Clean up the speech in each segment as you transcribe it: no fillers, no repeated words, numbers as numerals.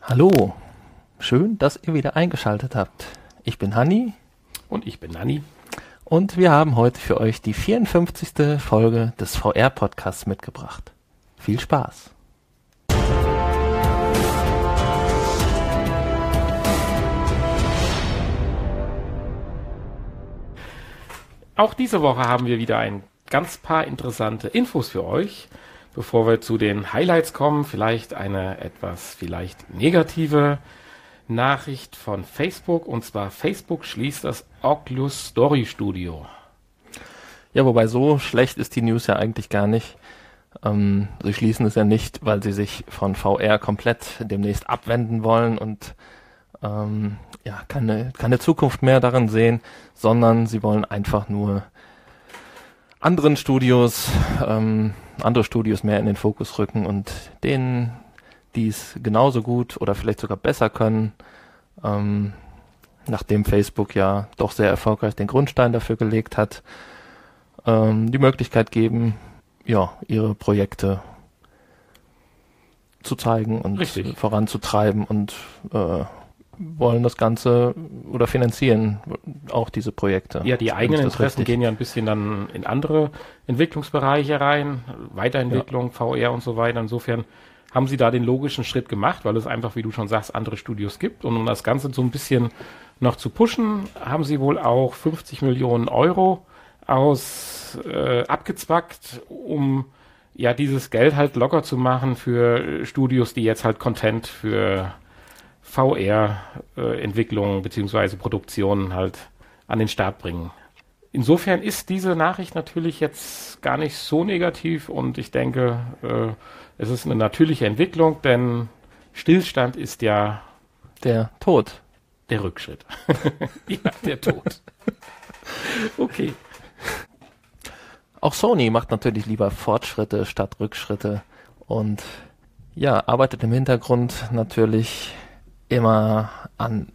Hallo, schön, dass ihr wieder eingeschaltet habt. Ich bin Hanni. Und ich bin Nanni. Und wir haben heute für euch die 54. Folge des VR-Podcasts mitgebracht. Viel Spaß! Auch diese Woche haben wir wieder ein ganz paar interessante Infos für euch. Bevor wir zu den Highlights kommen, vielleicht eine etwas negative Nachricht von Facebook. Und zwar Facebook schließt das Oculus Story Studio. Ja, wobei so schlecht ist die News ja eigentlich gar nicht. Sie schließen es ja nicht, weil sie sich von VR komplett demnächst abwenden wollen und keine Zukunft mehr darin sehen, sondern sie wollen einfach nur andere Studios mehr in den Fokus rücken und denen, die es genauso gut oder vielleicht sogar besser können, nachdem Facebook ja doch sehr erfolgreich den Grundstein dafür gelegt hat, die Möglichkeit geben, ja, ihre Projekte zu zeigen und Richtig. voranzutreiben und wollen das Ganze oder finanzieren auch diese Projekte. Ja, die eigenen Interessen gehen ja ein bisschen dann in andere Entwicklungsbereiche rein, Weiterentwicklung, VR und so weiter. Insofern haben sie da den logischen Schritt gemacht, weil es einfach, wie du schon sagst, andere Studios gibt. Und um das Ganze so ein bisschen noch zu pushen, haben sie wohl auch 50 Millionen Euro abgezwackt, um ja dieses Geld halt locker zu machen für Studios, die jetzt halt Content für VR-Entwicklung beziehungsweise Produktionen halt an den Start bringen. Insofern ist diese Nachricht natürlich jetzt gar nicht so negativ und ich denke, es ist eine natürliche Entwicklung, denn Stillstand ist ja Der Tod. der Rückschritt. Ja, der Tod. Okay. Auch Sony macht natürlich lieber Fortschritte statt Rückschritte und ja, arbeitet im Hintergrund natürlich immer an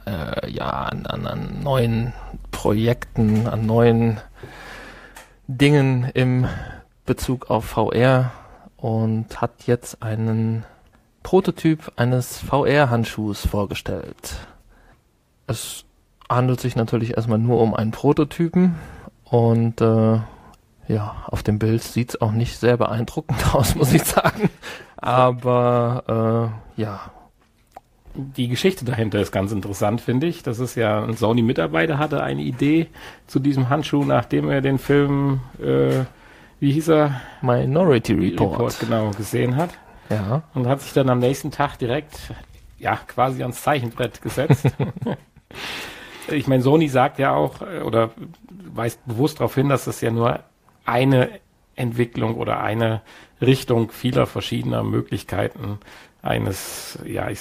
neuen Projekten, an neuen Dingen im Bezug auf VR und hat jetzt einen Prototyp eines VR-Handschuhs vorgestellt. Es handelt sich natürlich erstmal nur um einen Prototypen und auf dem Bild sieht es auch nicht sehr beeindruckend aus, muss ich sagen. Aber Die Geschichte dahinter ist ganz interessant, finde ich. Das ist ja ein Sony-Mitarbeiter hatte eine Idee zu diesem Handschuh, nachdem er den Film, wie hieß er? Minority Report. Genau, gesehen hat. Ja. Und hat sich dann am nächsten Tag direkt, quasi ans Zeichenbrett gesetzt. Ich meine, Sony sagt ja auch, oder weist bewusst darauf hin, dass es ja nur eine Entwicklung oder eine Richtung vieler verschiedener Möglichkeiten eines,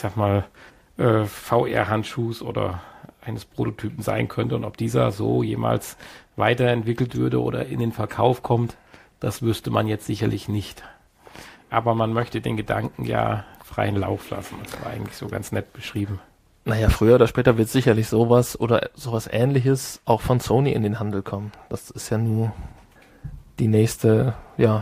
VR-Handschuhs oder eines Prototypen sein könnte. Und ob dieser so jemals weiterentwickelt würde oder in den Verkauf kommt, das wüsste man jetzt sicherlich nicht. Aber man möchte den Gedanken ja freien Lauf lassen. Das war eigentlich so ganz nett beschrieben. Naja, früher oder später wird sicherlich sowas oder sowas Ähnliches auch von Sony in den Handel kommen. Das ist ja nur die nächste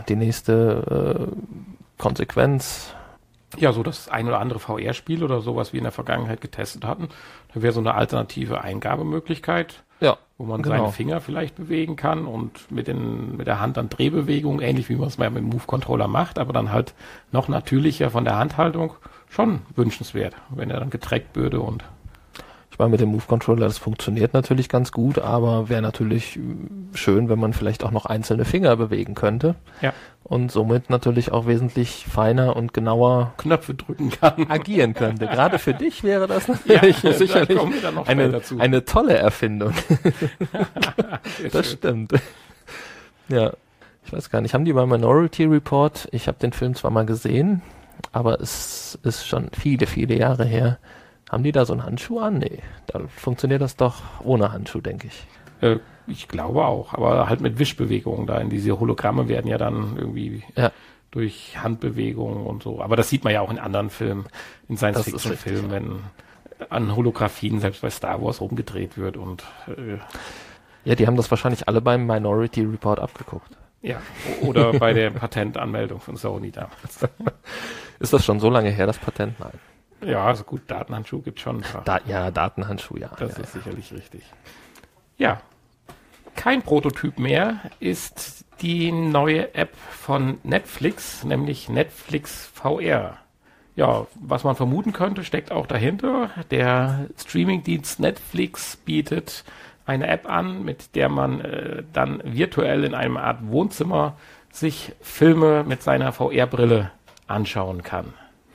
Konsequenz. Ja, so das ein oder andere VR-Spiel oder sowas wie in der Vergangenheit getestet hatten. Da wäre so eine alternative Eingabemöglichkeit, Ja, wo man genau. seinen Finger vielleicht bewegen kann und mit der Hand dann Drehbewegungen, ähnlich wie man es mal mit dem Move-Controller macht, aber dann halt noch natürlicher von der Handhaltung, schon wünschenswert, wenn er dann getrackt würde und Ich meine, mit dem Move-Controller, das funktioniert natürlich ganz gut, aber wäre natürlich schön, wenn man vielleicht auch noch einzelne Finger bewegen könnte. Ja. Und somit natürlich auch wesentlich feiner und genauer Knöpfe drücken kann. agieren könnte. Gerade für dich wäre das natürlich sicherlich kommen wir dann noch später zu. eine tolle Erfindung. Das stimmt. Ja, ich weiß gar nicht, haben die bei Minority Report, ich habe den Film zwar mal gesehen, aber es ist schon viele, viele Jahre her. Haben die da so einen Handschuh an? Nee, da funktioniert das doch ohne Handschuh, denke ich. Ich glaube auch, aber halt mit Wischbewegungen da. Diese Hologramme werden ja dann irgendwie durch Handbewegungen und so. Aber das sieht man ja auch in anderen Filmen, in Science-Fiction-Filmen, wenn an Holographien selbst bei Star Wars rumgedreht wird und Ja, die haben das wahrscheinlich alle beim Minority Report abgeguckt. ja, oder bei der Patentanmeldung von Sony damals. Ist das schon so lange her, das Patent? Nein. Ja, also gut, Datenhandschuh gibt schon ein paar. Datenhandschuh, ja. Das ist sicherlich richtig. Ja, kein Prototyp mehr ist die neue App von Netflix, nämlich Netflix VR. Ja, was man vermuten könnte, steckt auch dahinter. Der Streamingdienst Netflix bietet eine App an, mit der man dann virtuell in einer Art Wohnzimmer sich Filme mit seiner VR-Brille anschauen kann.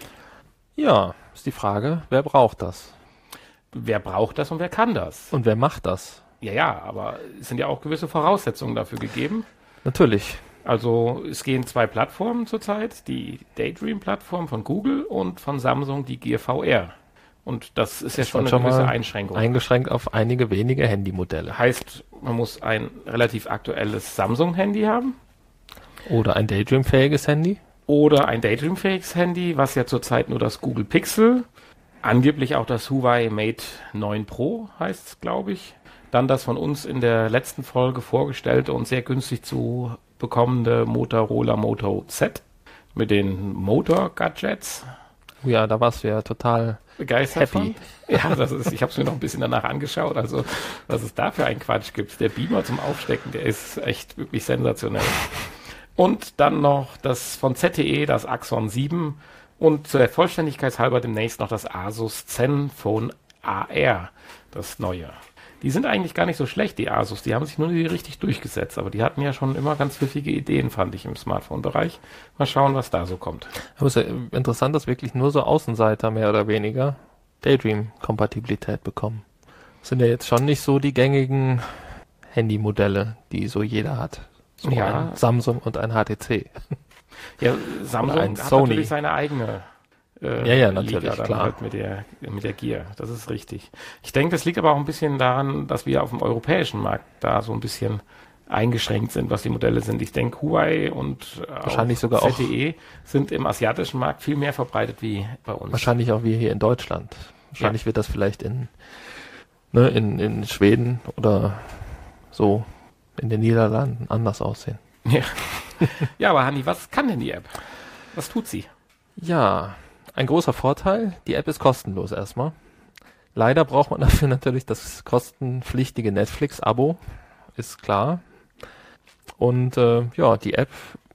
Ja, ist die Frage, wer braucht das? Wer braucht das und wer kann das? Und wer macht das? Ja, aber es sind ja auch gewisse Voraussetzungen dafür gegeben. Natürlich. Also es gehen 2 Plattformen zurzeit, die Daydream-Plattform von Google und von Samsung die Gear VR. Und das ist ja schon eine gewisse Einschränkung. Eingeschränkt auf einige wenige Handymodelle. Heißt, man muss ein relativ aktuelles Samsung-Handy haben. Oder ein Daydream-fähiges Handy. Oder ein Daydream-fähiges Handy, was ja zurzeit nur das Google Pixel, angeblich auch das Huawei Mate 9 Pro heißt es, glaube ich. Dann das von uns in der letzten Folge vorgestellte und sehr günstig zu bekommende Motorola Moto Z mit den Motor-Gadgets. Ja, da warst du ja total begeistert happy. Ja, ich habe es mir noch ein bisschen danach angeschaut, also was es da für einen Quatsch gibt. Der Beamer zum Aufstecken, der ist echt wirklich sensationell. Und dann noch das von ZTE, das Axon 7 und zur Vollständigkeit halber demnächst noch das Asus Zenfone AR, das neue. Die sind eigentlich gar nicht so schlecht, die Asus. Die haben sich nur nie richtig durchgesetzt. Aber die hatten ja schon immer ganz pfiffige Ideen, fand ich, im Smartphone-Bereich. Mal schauen, was da so kommt. Aber es ist ja interessant, dass wirklich nur so Außenseiter mehr oder weniger Daydream-Kompatibilität bekommen. Das sind ja jetzt schon nicht so die gängigen Handymodelle, die so jeder hat. So Ja. ein Samsung und ein HTC. Ja, Samsung ein hat Sony. natürlich seine eigene natürlich, Liga dann klar. halt mit der Gear. Das ist richtig. Ich denke, das liegt aber auch ein bisschen daran, dass wir auf dem europäischen Markt da so ein bisschen eingeschränkt sind, was die Modelle sind. Ich denke, Huawei und Wahrscheinlich sogar auch- ZTE sind im asiatischen Markt viel mehr verbreitet wie bei uns. Wahrscheinlich auch wir hier in Deutschland. Wahrscheinlich wird das vielleicht in Schweden oder so in den Niederlanden anders aussehen. Ja. Ja, aber Hanni, was kann denn die App? Was tut sie? Ja, ein großer Vorteil, die App ist kostenlos erstmal. Leider braucht man dafür natürlich das kostenpflichtige Netflix-Abo, ist klar. Und die App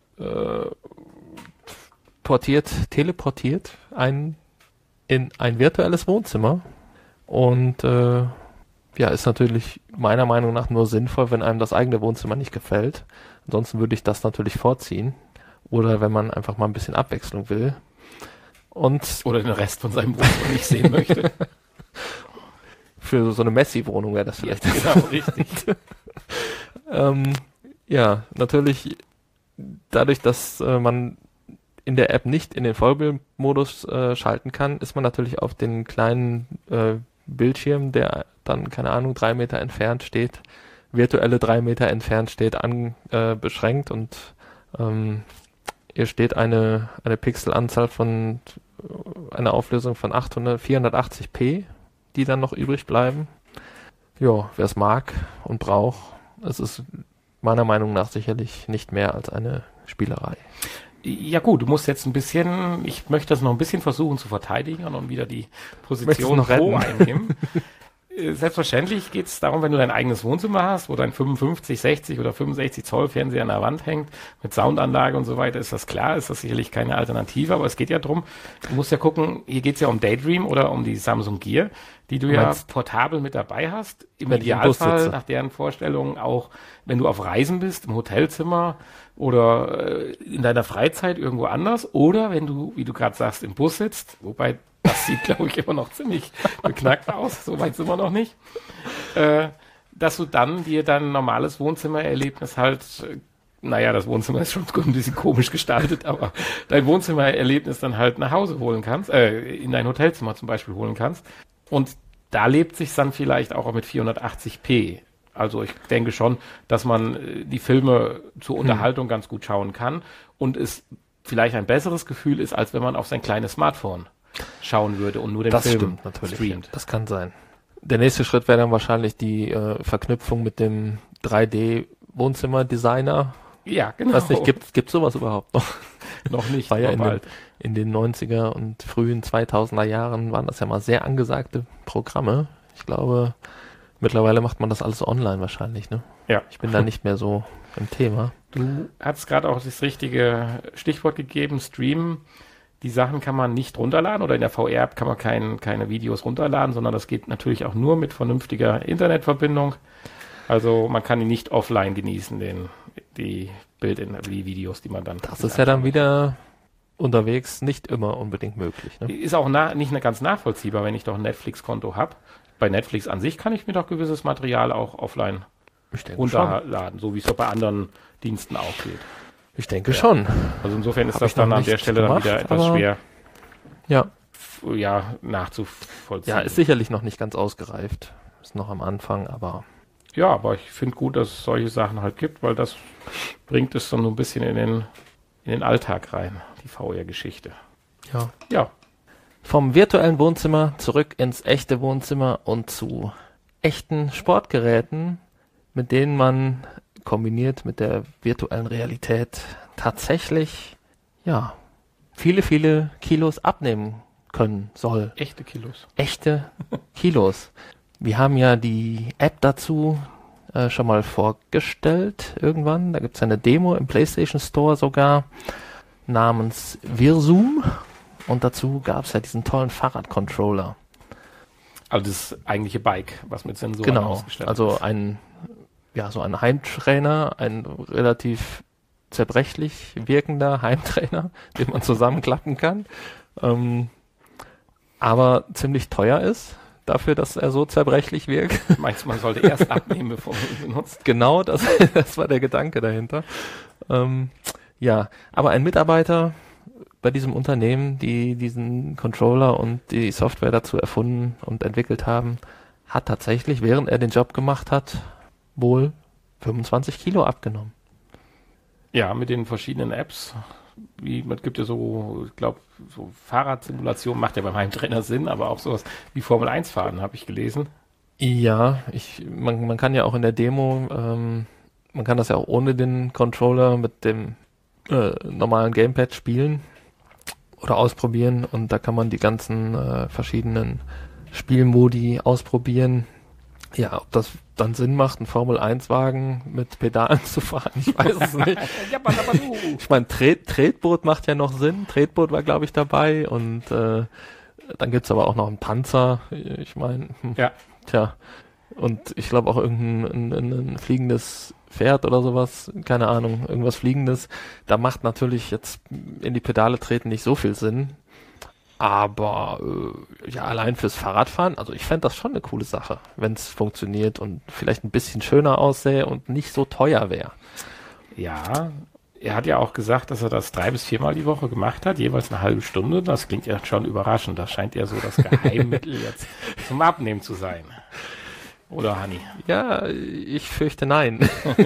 teleportiert einen in ein virtuelles Wohnzimmer und ist natürlich meiner Meinung nach nur sinnvoll, wenn einem das eigene Wohnzimmer nicht gefällt. Ansonsten würde ich das natürlich vorziehen. Oder wenn man einfach mal ein bisschen Abwechslung will. Und Oder den Rest von seinem Wohnzimmer nicht sehen möchte. für so eine Messi-Wohnung wäre das vielleicht. Genau, richtig. Natürlich dadurch, dass man in der App nicht in den Vollbildmodus schalten kann, ist man natürlich auf den kleinen Bildschirm, der dann, keine Ahnung, 3 Meter entfernt steht, virtuelle 3 Meter entfernt steht, beschränkt und hier steht eine Pixelanzahl von einer Auflösung von 480p, die dann noch übrig bleiben. Ja, wer es mag und braucht, es ist meiner Meinung nach sicherlich nicht mehr als eine Spielerei. Ja gut, du musst jetzt ich möchte das noch ein bisschen versuchen zu verteidigen und wieder die Position noch Pro retten? einnehmen. Selbstverständlich geht es darum, wenn du dein eigenes Wohnzimmer hast, wo dein 55, 60 oder 65 Zoll Fernseher an der Wand hängt, mit Soundanlage und so weiter, ist das klar, ist das sicherlich keine Alternative, aber es geht ja drum, du musst ja gucken, hier geht es ja um Daydream oder um die Samsung Gear, die du ja portabel mit dabei hast, im Wenn ich im Bus Idealfall sitze. nach deren Vorstellungen auch, wenn du auf Reisen bist, im Hotelzimmer oder in deiner Freizeit irgendwo anders oder wenn du, wie du gerade sagst, im Bus sitzt, wobei das sieht, glaube ich, immer noch ziemlich beknackt aus. So weit sind wir noch nicht. Dass du dann dir dein normales Wohnzimmererlebnis halt, das Wohnzimmer ist schon ein bisschen komisch gestaltet, aber dein Wohnzimmererlebnis dann halt nach Hause holen kannst, in dein Hotelzimmer zum Beispiel holen kannst. Und da lebt sich dann vielleicht auch mit 480p. Also ich denke schon, dass man die Filme zur Unterhaltung ganz gut schauen kann und es vielleicht ein besseres Gefühl ist, als wenn man auf sein kleines Smartphone schauen würde und nur den Das Film stimmt natürlich. streamt. Das kann sein. Der nächste Schritt wäre dann wahrscheinlich die Verknüpfung mit dem 3D-Wohnzimmer-Designer, Ja, genau. Weiß nicht, gibt sowas überhaupt noch? Noch nicht. War ja bald. in den 90er und frühen 2000er Jahren waren das ja mal sehr angesagte Programme. Ich glaube, mittlerweile macht man das alles online wahrscheinlich, ne? Ja. Ich bin da nicht mehr so im Thema. Du hast gerade auch das richtige Stichwort gegeben, streamen. Die Sachen kann man nicht runterladen oder in der VR-App kann man keine Videos runterladen, sondern das geht natürlich auch nur mit vernünftiger Internetverbindung. Also man kann die nicht offline genießen, die Videos, die man dann... Das ist ja dann wieder unterwegs nicht immer unbedingt möglich, ne? Ist auch nicht ganz nachvollziehbar, wenn ich doch ein Netflix-Konto habe. Bei Netflix an sich kann ich mir doch gewisses Material auch offline runterladen, so wie es doch bei anderen Diensten auch geht. Ich denke schon. Also insofern ist das dann an der Stelle dann wieder etwas schwer ja, nachzuvollziehen. Ja, ist sicherlich noch nicht ganz ausgereift. Ist noch am Anfang, aber... Ja, aber ich finde gut, dass es solche Sachen halt gibt, weil das bringt es dann so ein bisschen in den Alltag rein, die VR-Geschichte. Ja. Ja. Vom virtuellen Wohnzimmer zurück ins echte Wohnzimmer und zu echten Sportgeräten, mit denen man kombiniert mit der virtuellen Realität tatsächlich, ja, viele, viele Kilos abnehmen können soll. Echte Kilos. Echte Kilos. Wir haben ja die App dazu schon mal vorgestellt irgendwann. Da gibt es eine Demo im PlayStation Store sogar namens Virsum. Und dazu gab es ja diesen tollen Fahrradcontroller. Also das eigentliche Bike, was mit Sensoren ausgestattet ist. Also so ein Heimtrainer, ein relativ zerbrechlich wirkender Heimtrainer, den man zusammenklappen kann, aber ziemlich teuer ist, dafür, dass er so zerbrechlich wirkt. Meinst du, man sollte erst abnehmen, bevor man ihn benutzt? Genau, das war der Gedanke dahinter. Ja, aber ein Mitarbeiter bei diesem Unternehmen, die diesen Controller und die Software dazu erfunden und entwickelt haben, hat tatsächlich, während er den Job gemacht hat, wohl 25 Kilo abgenommen. Ja, mit den verschiedenen Apps. Man gibt ja so, ich glaube, so Fahrradsimulation macht ja beim Heimtrainer Sinn, aber auch sowas wie Formel 1 fahren, habe ich gelesen. Ja, man kann ja auch in der Demo, man kann das ja auch ohne den Controller mit dem normalen Gamepad spielen oder ausprobieren und da kann man die ganzen verschiedenen Spielmodi ausprobieren. Ja, ob das dann Sinn macht, einen Formel-1-Wagen mit Pedalen zu fahren, ich weiß es nicht. Ich meine, Tretboot macht ja noch Sinn. Tretboot war, glaube ich, dabei und dann gibt's aber auch noch einen Panzer. Ich meine, ja. Tja, und ich glaube auch ein fliegendes Pferd oder sowas, keine Ahnung, irgendwas Fliegendes. Da macht natürlich jetzt in die Pedale treten nicht so viel Sinn. Aber ja, allein fürs Fahrradfahren, also ich fände das schon eine coole Sache, wenn es funktioniert und vielleicht ein bisschen schöner aussähe und nicht so teuer wäre. Ja, er hat ja auch gesagt, dass er das 3 bis 4 Mal die Woche gemacht hat, jeweils eine halbe Stunde. Das klingt ja schon überraschend. Das scheint ja so das Geheimmittel jetzt zum Abnehmen zu sein. Oder, Hanni? Ja, ich fürchte nein.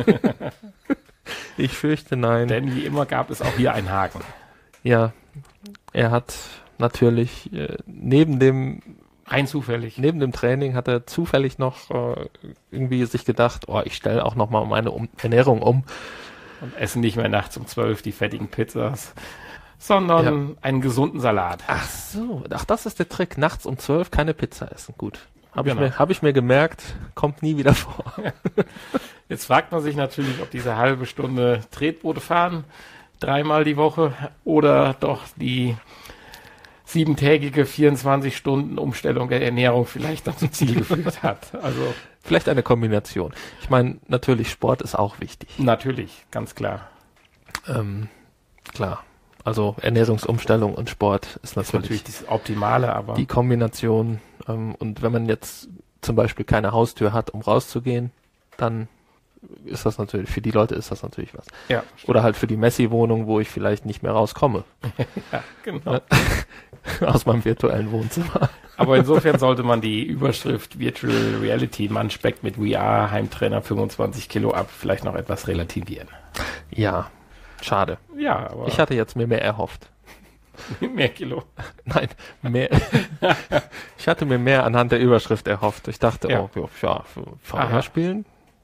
Ich fürchte nein. Denn wie immer gab es auch hier einen Haken. Ja, er hat natürlich neben dem Training hat er zufällig noch irgendwie sich gedacht, ich stelle auch noch mal meine Ernährung um. Und essen nicht mehr nachts um 12 die fettigen Pizzas, sondern einen gesunden Salat. Ach so, das ist der Trick. Nachts um 12 keine Pizza essen. Gut. Genau. Hab ich mir gemerkt, kommt nie wieder vor. Jetzt fragt man sich natürlich, ob diese halbe Stunde Tretboote fahren, 3-mal die Woche, oder doch die 7-tägige 24 Stunden Umstellung der Ernährung vielleicht dann zum Ziel geführt hat. Also vielleicht eine Kombination. Ich meine, natürlich, Sport ist auch wichtig. Natürlich, ganz klar. Klar. Also Ernährungsumstellung und Sport ist natürlich das Optimale, aber die Kombination. Und wenn man jetzt zum Beispiel keine Haustür hat, um rauszugehen, dann ist das natürlich, für die Leute ist das natürlich was. Ja, oder halt für die Messi-Wohnung, wo ich vielleicht nicht mehr rauskomme. Ja, genau. Aus meinem virtuellen Wohnzimmer. Aber insofern sollte man die Überschrift Virtual Reality, man speckt mit VR, Heimtrainer 25 Kilo ab, vielleicht noch etwas relativieren. Ja, schade. Ja, aber ich hatte jetzt mir mehr erhofft. Mehr Kilo? Nein, mehr. Ich hatte mir mehr anhand der Überschrift erhofft. Ich dachte, VR spielen,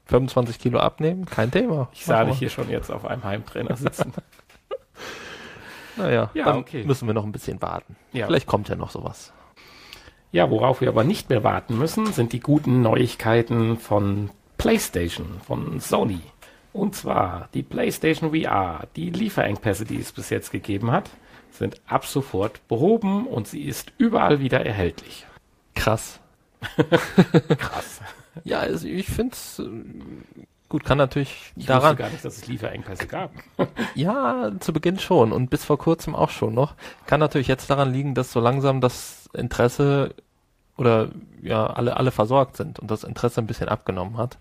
25 Kilo abnehmen, kein Thema. Ich sah dich hier schon jetzt auf einem Heimtrainer sitzen. Naja, Ja, dann okay. müssen wir noch ein bisschen warten. Ja. Vielleicht kommt ja noch sowas. Ja, worauf wir aber nicht mehr warten müssen, sind die guten Neuigkeiten von PlayStation, von Sony. Und zwar die PlayStation VR, die Lieferengpässe, die es bis jetzt gegeben hat, sind ab sofort behoben und sie ist überall wieder erhältlich. Krass. Krass. Ja, also ich finde es gut, kann natürlich Ich daran. wusste gar nicht, dass es Lieferengpässe gab. Ja, zu Beginn schon und bis vor kurzem auch schon noch. Kann natürlich jetzt daran liegen, dass so langsam das Interesse oder ja, alle versorgt sind und das Interesse ein bisschen abgenommen hat.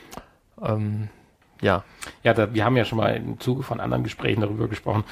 Ja, Ja, wir haben ja schon mal im Zuge von anderen Gesprächen darüber gesprochen.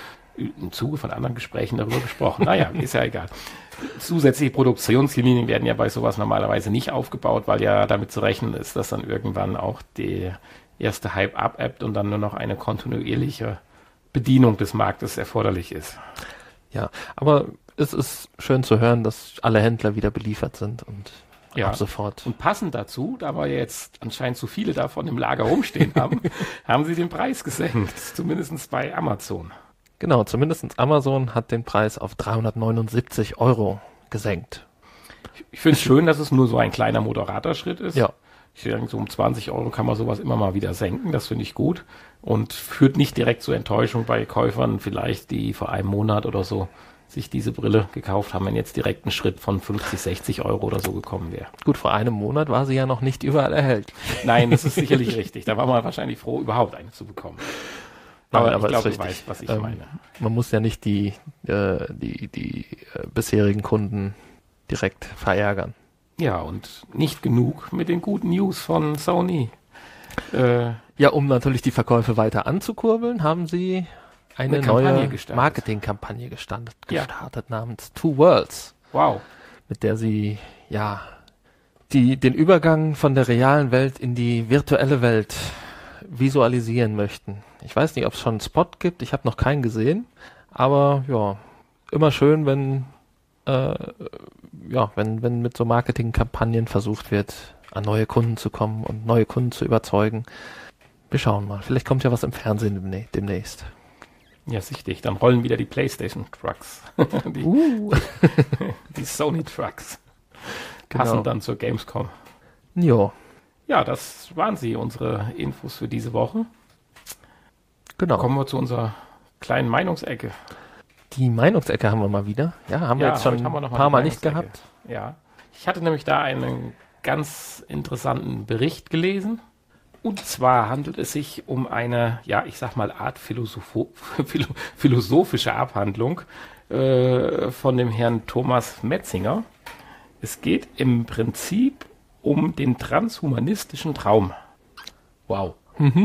Naja, ist ja egal. Zusätzliche Produktionslinien werden ja bei sowas normalerweise nicht aufgebaut, weil ja damit zu rechnen ist, dass dann irgendwann auch der erste Hype abebbt und dann nur noch eine kontinuierliche Bedienung des Marktes erforderlich ist. ja. Aber es ist schön zu hören, dass alle Händler wieder beliefert sind und Ja. ab sofort. Und passend dazu, da wir jetzt anscheinend zu viele davon im Lager rumstehen haben, haben sie den Preis gesenkt, zumindest bei Amazon. Genau, zumindest Amazon hat den Preis auf 379 € gesenkt. Ich finde es schön, dass es nur so ein kleiner moderater Schritt ist. Ja. Ich denke, so um 20 € kann man sowas immer mal wieder senken. Das finde ich gut. Und führt nicht direkt zu Enttäuschung bei Käufern, vielleicht die vor einem Monat oder so sich diese Brille gekauft haben, wenn jetzt direkt ein Schritt von 50, 60 € oder so gekommen wäre. Gut, vor einem Monat war sie ja noch nicht überall erhältlich. Nein, das ist sicherlich richtig. Da war man wahrscheinlich froh, überhaupt eine zu bekommen. Nein, Aber aber ich glaube, ist du richtig. weißt, was ich meine. Man muss ja nicht die bisherigen Kunden direkt verärgern. Ja, und nicht genug mit den guten News von Sony. Ja, um natürlich die Verkäufe weiter anzukurbeln, haben sie eine Kampagne neue gestartet. Marketingkampagne gestartet Ja. namens Two Worlds, Wow. mit der sie ja den Übergang von der realen Welt in die virtuelle Welt visualisieren möchten. Ich weiß nicht, ob es schon einen Spot gibt, ich habe noch keinen gesehen, aber ja, immer schön, wenn wenn mit so Marketingkampagnen versucht wird, an neue Kunden zu kommen und neue Kunden zu überzeugen. Wir schauen mal, vielleicht kommt ja was im Fernsehen demnächst. Ja, sichtig. Dann rollen wieder die PlayStation Trucks. Die Sony Trucks. Passen Genau. dann zur Gamescom. Ja, Ja, das waren sie, unsere Infos für diese Woche. genau. Kommen wir zu unserer kleinen Meinungsecke. Die Meinungsecke haben wir mal wieder. Ja, haben wir jetzt schon heute haben wir noch ein paar die Mal nicht Meinungsecke. gehabt. Ja. Ich hatte nämlich da einen ganz interessanten Bericht gelesen. Und zwar handelt es sich um eine, ja, ich sag mal, Art philosophische Abhandlung von dem Herrn Thomas Metzinger. Es geht im Prinzip um den transhumanistischen Traum. Wow.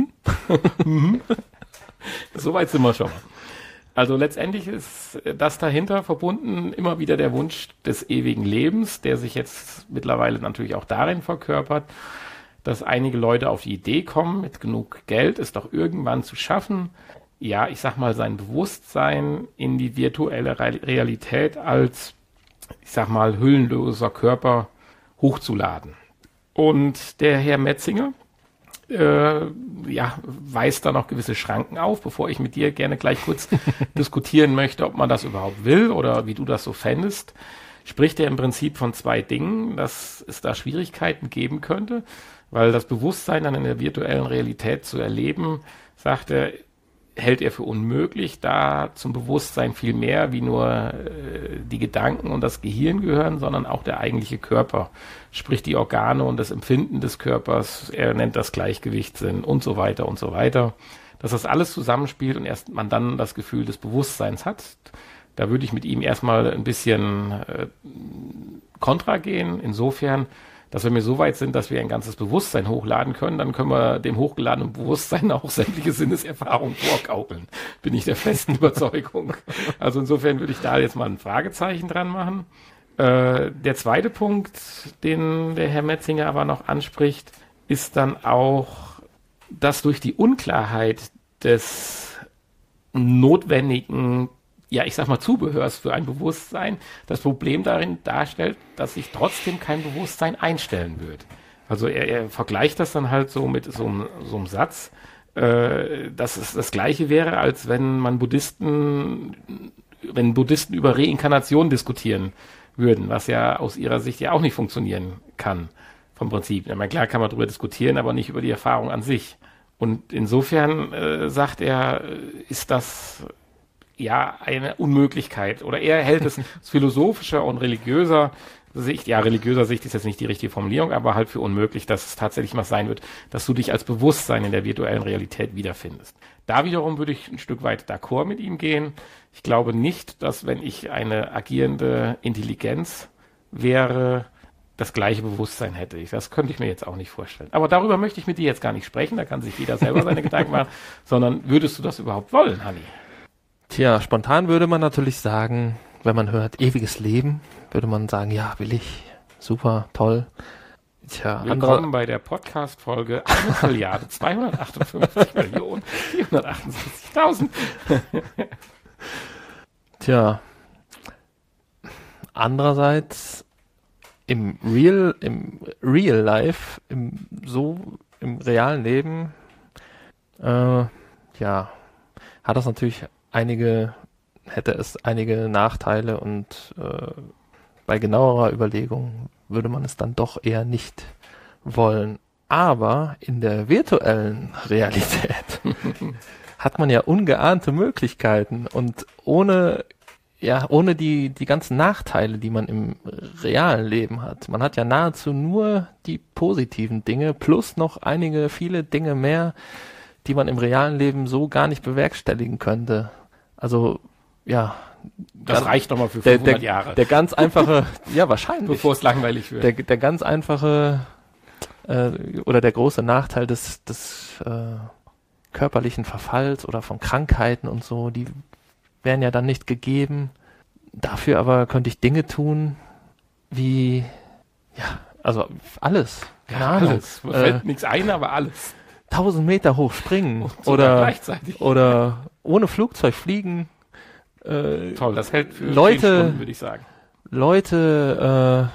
Soweit sind wir schon. Also letztendlich ist das dahinter verbunden immer wieder der Wunsch des ewigen Lebens, der sich jetzt mittlerweile natürlich auch darin verkörpert, dass einige Leute auf die Idee kommen, mit genug Geld es doch irgendwann zu schaffen, ja, ich sag mal, sein Bewusstsein in die virtuelle Realität als, ich sag mal, hüllenloser Körper hochzuladen. Und der Herr Metzinger, weist da noch gewisse Schranken auf, bevor ich mit dir gerne gleich kurz diskutieren möchte, ob man das überhaupt will oder wie du das so fändest. Spricht er im Prinzip von zwei Dingen, dass es da Schwierigkeiten geben könnte, weil das Bewusstsein dann in der virtuellen Realität zu erleben, sagt er, hält er für unmöglich, da zum Bewusstsein viel mehr wie nur die Gedanken und das Gehirn gehören, sondern auch der eigentliche Körper, sprich die Organe und das Empfinden des Körpers, er nennt das Gleichgewichtssinn und so weiter und so weiter, dass das alles zusammenspielt und erst man dann das Gefühl des Bewusstseins hat. Da würde ich mit ihm erstmal ein bisschen kontra gehen, insofern, dass wir so weit sind, dass wir ein ganzes Bewusstsein hochladen können, dann können wir dem hochgeladenen Bewusstsein auch sämtliche Sinneserfahrungen vorgaukeln. Bin ich der festen Überzeugung. Also insofern würde ich da jetzt mal ein Fragezeichen dran machen. Der zweite Punkt, den der Herr Metzinger aber noch anspricht, ist dann auch, dass durch die Unklarheit des notwendigen, ja, ich sag mal, Zubehörs für ein Bewusstsein das Problem darin darstellt, dass sich trotzdem kein Bewusstsein einstellen wird. Also er vergleicht das dann halt so mit so einem Satz, dass es das Gleiche wäre, als wenn Buddhisten über Reinkarnation diskutieren würden, was ja aus ihrer Sicht ja auch nicht funktionieren kann, vom Prinzip. Ich meine, klar kann man darüber diskutieren, aber nicht über die Erfahrung an sich. Und insofern, sagt er, ist das ja eine Unmöglichkeit. Oder er hält es aus philosophischer und religiöser Sicht ist jetzt nicht die richtige Formulierung, aber halt für unmöglich, dass es tatsächlich mal sein wird, dass du dich als Bewusstsein in der virtuellen Realität wiederfindest. Da wiederum würde ich ein Stück weit d'accord mit ihm gehen. Ich glaube nicht, dass, wenn ich eine agierende Intelligenz wäre, das gleiche Bewusstsein hätte. Das könnte ich mir jetzt auch nicht vorstellen. Aber darüber möchte ich mit dir jetzt gar nicht sprechen, da kann sich jeder selber seine Gedanken machen, sondern würdest du das überhaupt wollen, Hanni? Tja, spontan würde man natürlich sagen, wenn man hört ewiges Leben, würde man sagen, ja, will ich, super, toll. Tja, willkommen bei der Podcast-Folge 1.258.478.000. Tja, andererseits im Real Life, im realen Leben, hat das natürlich hätte es einige Nachteile und bei genauerer Überlegung würde man es dann doch eher nicht wollen. Aber in der virtuellen Realität hat man ja ungeahnte Möglichkeiten und ohne die ganzen Nachteile, die man im realen Leben hat. Man hat ja nahezu nur die positiven Dinge plus noch viele Dinge mehr, die man im realen Leben so gar nicht bewerkstelligen könnte. Also, ja. Das reicht nochmal für 500 Jahre. Der ganz einfache, ja, wahrscheinlich. Bevor es langweilig wird. Der ganz einfache, oder der große Nachteil des körperlichen Verfalls oder von Krankheiten und so, die wären ja dann nicht gegeben. Dafür aber könnte ich Dinge tun, wie, also alles. Keine Ahnung. Alles. Mir fällt nichts ein, aber alles. 1000 Meter hoch springen gleichzeitig. Oder ohne Flugzeug fliegen. Toll, das hält für 10 Leute, Stunden, würde ich sagen. Leute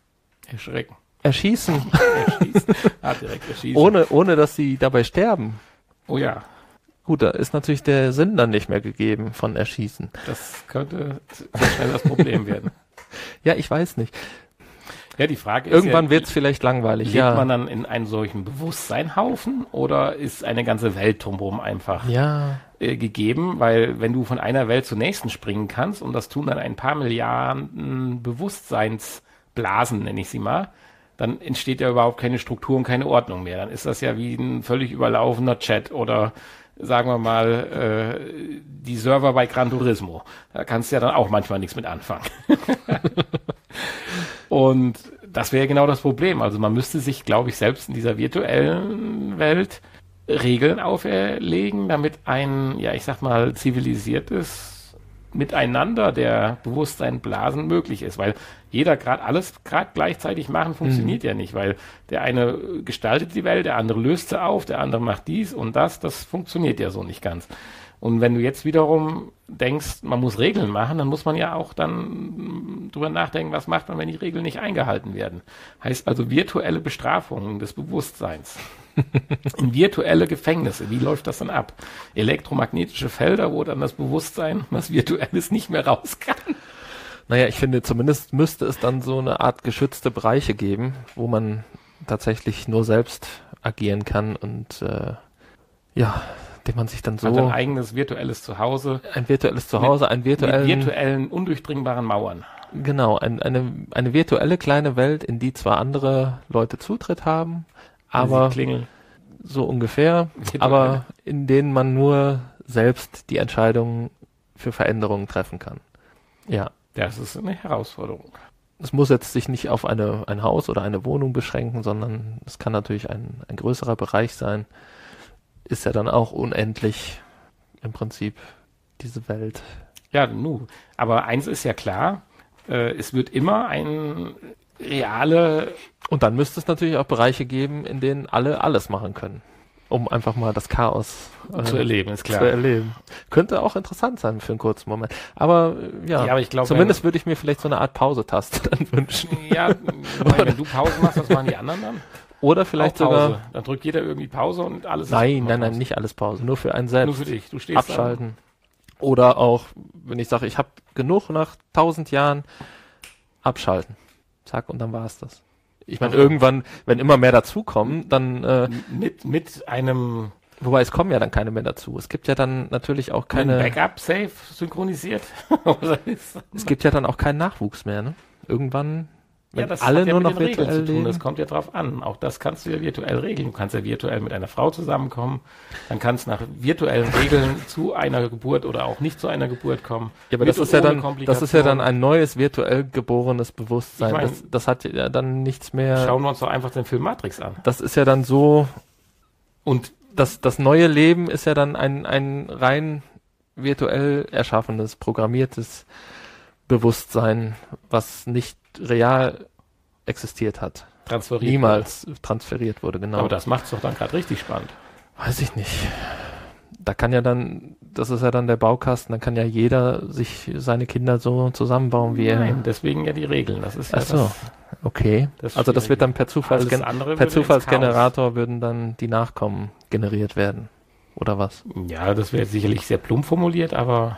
erschießen. Direkt erschießen. Ohne dass sie dabei sterben. Oh ja. Gut, da ist natürlich der Sinn dann nicht mehr gegeben von Erschießen. Das könnte sehr schnell das Problem werden. Ja, ich weiß nicht. Ja, die Frage ist irgendwann wird es vielleicht langweilig. Lebt man dann in einen solchen Bewusstseinhaufen oder ist eine ganze Welt drumherum einfach gegeben? Weil wenn du von einer Welt zur nächsten springen kannst, und das tun dann ein paar Milliarden Bewusstseinsblasen, nenne ich sie mal, dann entsteht ja überhaupt keine Struktur und keine Ordnung mehr. Dann ist das ja wie ein völlig überlaufener Chat oder sagen wir mal die Server bei Gran Turismo. Da kannst du ja dann auch manchmal nichts mit anfangen. Und das wäre genau das Problem. Also man müsste sich, glaube ich, selbst in dieser virtuellen Welt Regeln auferlegen, damit ein, ich sag mal, zivilisiertes Miteinander der Bewusstseinblasen möglich ist. Weil jeder alles gleichzeitig machen funktioniert ja nicht, weil der eine gestaltet die Welt, der andere löst sie auf, der andere macht dies und das funktioniert ja so nicht ganz. Und wenn du jetzt wiederum denkst, man muss Regeln machen, dann muss man ja auch dann drüber nachdenken, was macht man, wenn die Regeln nicht eingehalten werden. Heißt also virtuelle Bestrafungen des Bewusstseins. In virtuelle Gefängnisse, wie läuft das dann ab? Elektromagnetische Felder, wo dann das Bewusstsein, was virtuell ist, nicht mehr raus kann. Naja, ich finde, zumindest müsste es dann so eine Art geschützte Bereiche geben, wo man tatsächlich nur selbst agieren kann und dem man sich dann so... Also ein eigenes virtuelles Zuhause. Ein virtuelles Zuhause, mit virtuellen, undurchdringbaren Mauern. Genau, eine virtuelle kleine Welt, in die zwar andere Leute Zutritt haben, aber so ungefähr, aber in denen man nur selbst die Entscheidungen für Veränderungen treffen kann. Ja. Das ist eine Herausforderung. Es muss jetzt sich nicht auf ein Haus oder eine Wohnung beschränken, sondern es kann natürlich ein größerer Bereich sein. Ist ja dann auch unendlich im Prinzip diese Welt. Ja, aber eins ist ja klar, es wird immer ein reale... Und dann müsste es natürlich auch Bereiche geben, in denen alle alles machen können, um einfach mal das Chaos zu erleben, ist klar. Könnte auch interessant sein für einen kurzen Moment. Aber aber ich glaube, zumindest würde ich mir vielleicht so eine Art Pause-Taste dann wünschen. Ja, wenn du Pause machst, was machen die anderen dann? Oder vielleicht sogar... Dann drückt jeder irgendwie Pause und alles Nein, nicht alles Pause. Nur für einen selbst. Nur für dich. Du stehst abschalten. Oder auch, wenn ich sage, ich habe genug nach 1000 Jahren, abschalten. Zack, und dann war es das. Ich meine, irgendwann, wenn immer mehr dazukommen, dann... Mit einem... Wobei, es kommen ja dann keine mehr dazu. Es gibt ja dann natürlich auch keine... Backup-Safe synchronisiert? Es gibt ja dann auch keinen Nachwuchs mehr, ne? Irgendwann, wenn das alle hat ja nur mit noch den Regeln virtuell zu tun. leben. Das kommt ja drauf an. Auch das kannst du ja virtuell regeln. Du kannst ja virtuell mit einer Frau zusammenkommen. Dann kannst nach virtuellen Regeln zu einer Geburt oder auch nicht zu einer Geburt kommen. Ja, aber das ist ja dann ein neues virtuell geborenes Bewusstsein. Ich mein, das hat ja dann nichts mehr... Schauen wir uns doch einfach den Film Matrix an. Das ist ja dann so... Und das neue Leben ist ja dann ein rein virtuell erschaffenes, programmiertes Bewusstsein, was nicht real existiert hat. Niemals transferiert wurde, genau. Aber das macht es doch dann gerade richtig spannend. Weiß ich nicht. Da kann ja dann, das ist ja dann der Baukasten, da kann ja jeder sich seine Kinder so zusammenbauen, wie er... Nein, deswegen ja die Regeln. Das ist ja Ach so, okay. Also das wird dann per Zufallsgenerator würden dann die Nachkommen generiert werden, oder was? Ja, das wäre sicherlich sehr plump formuliert, aber...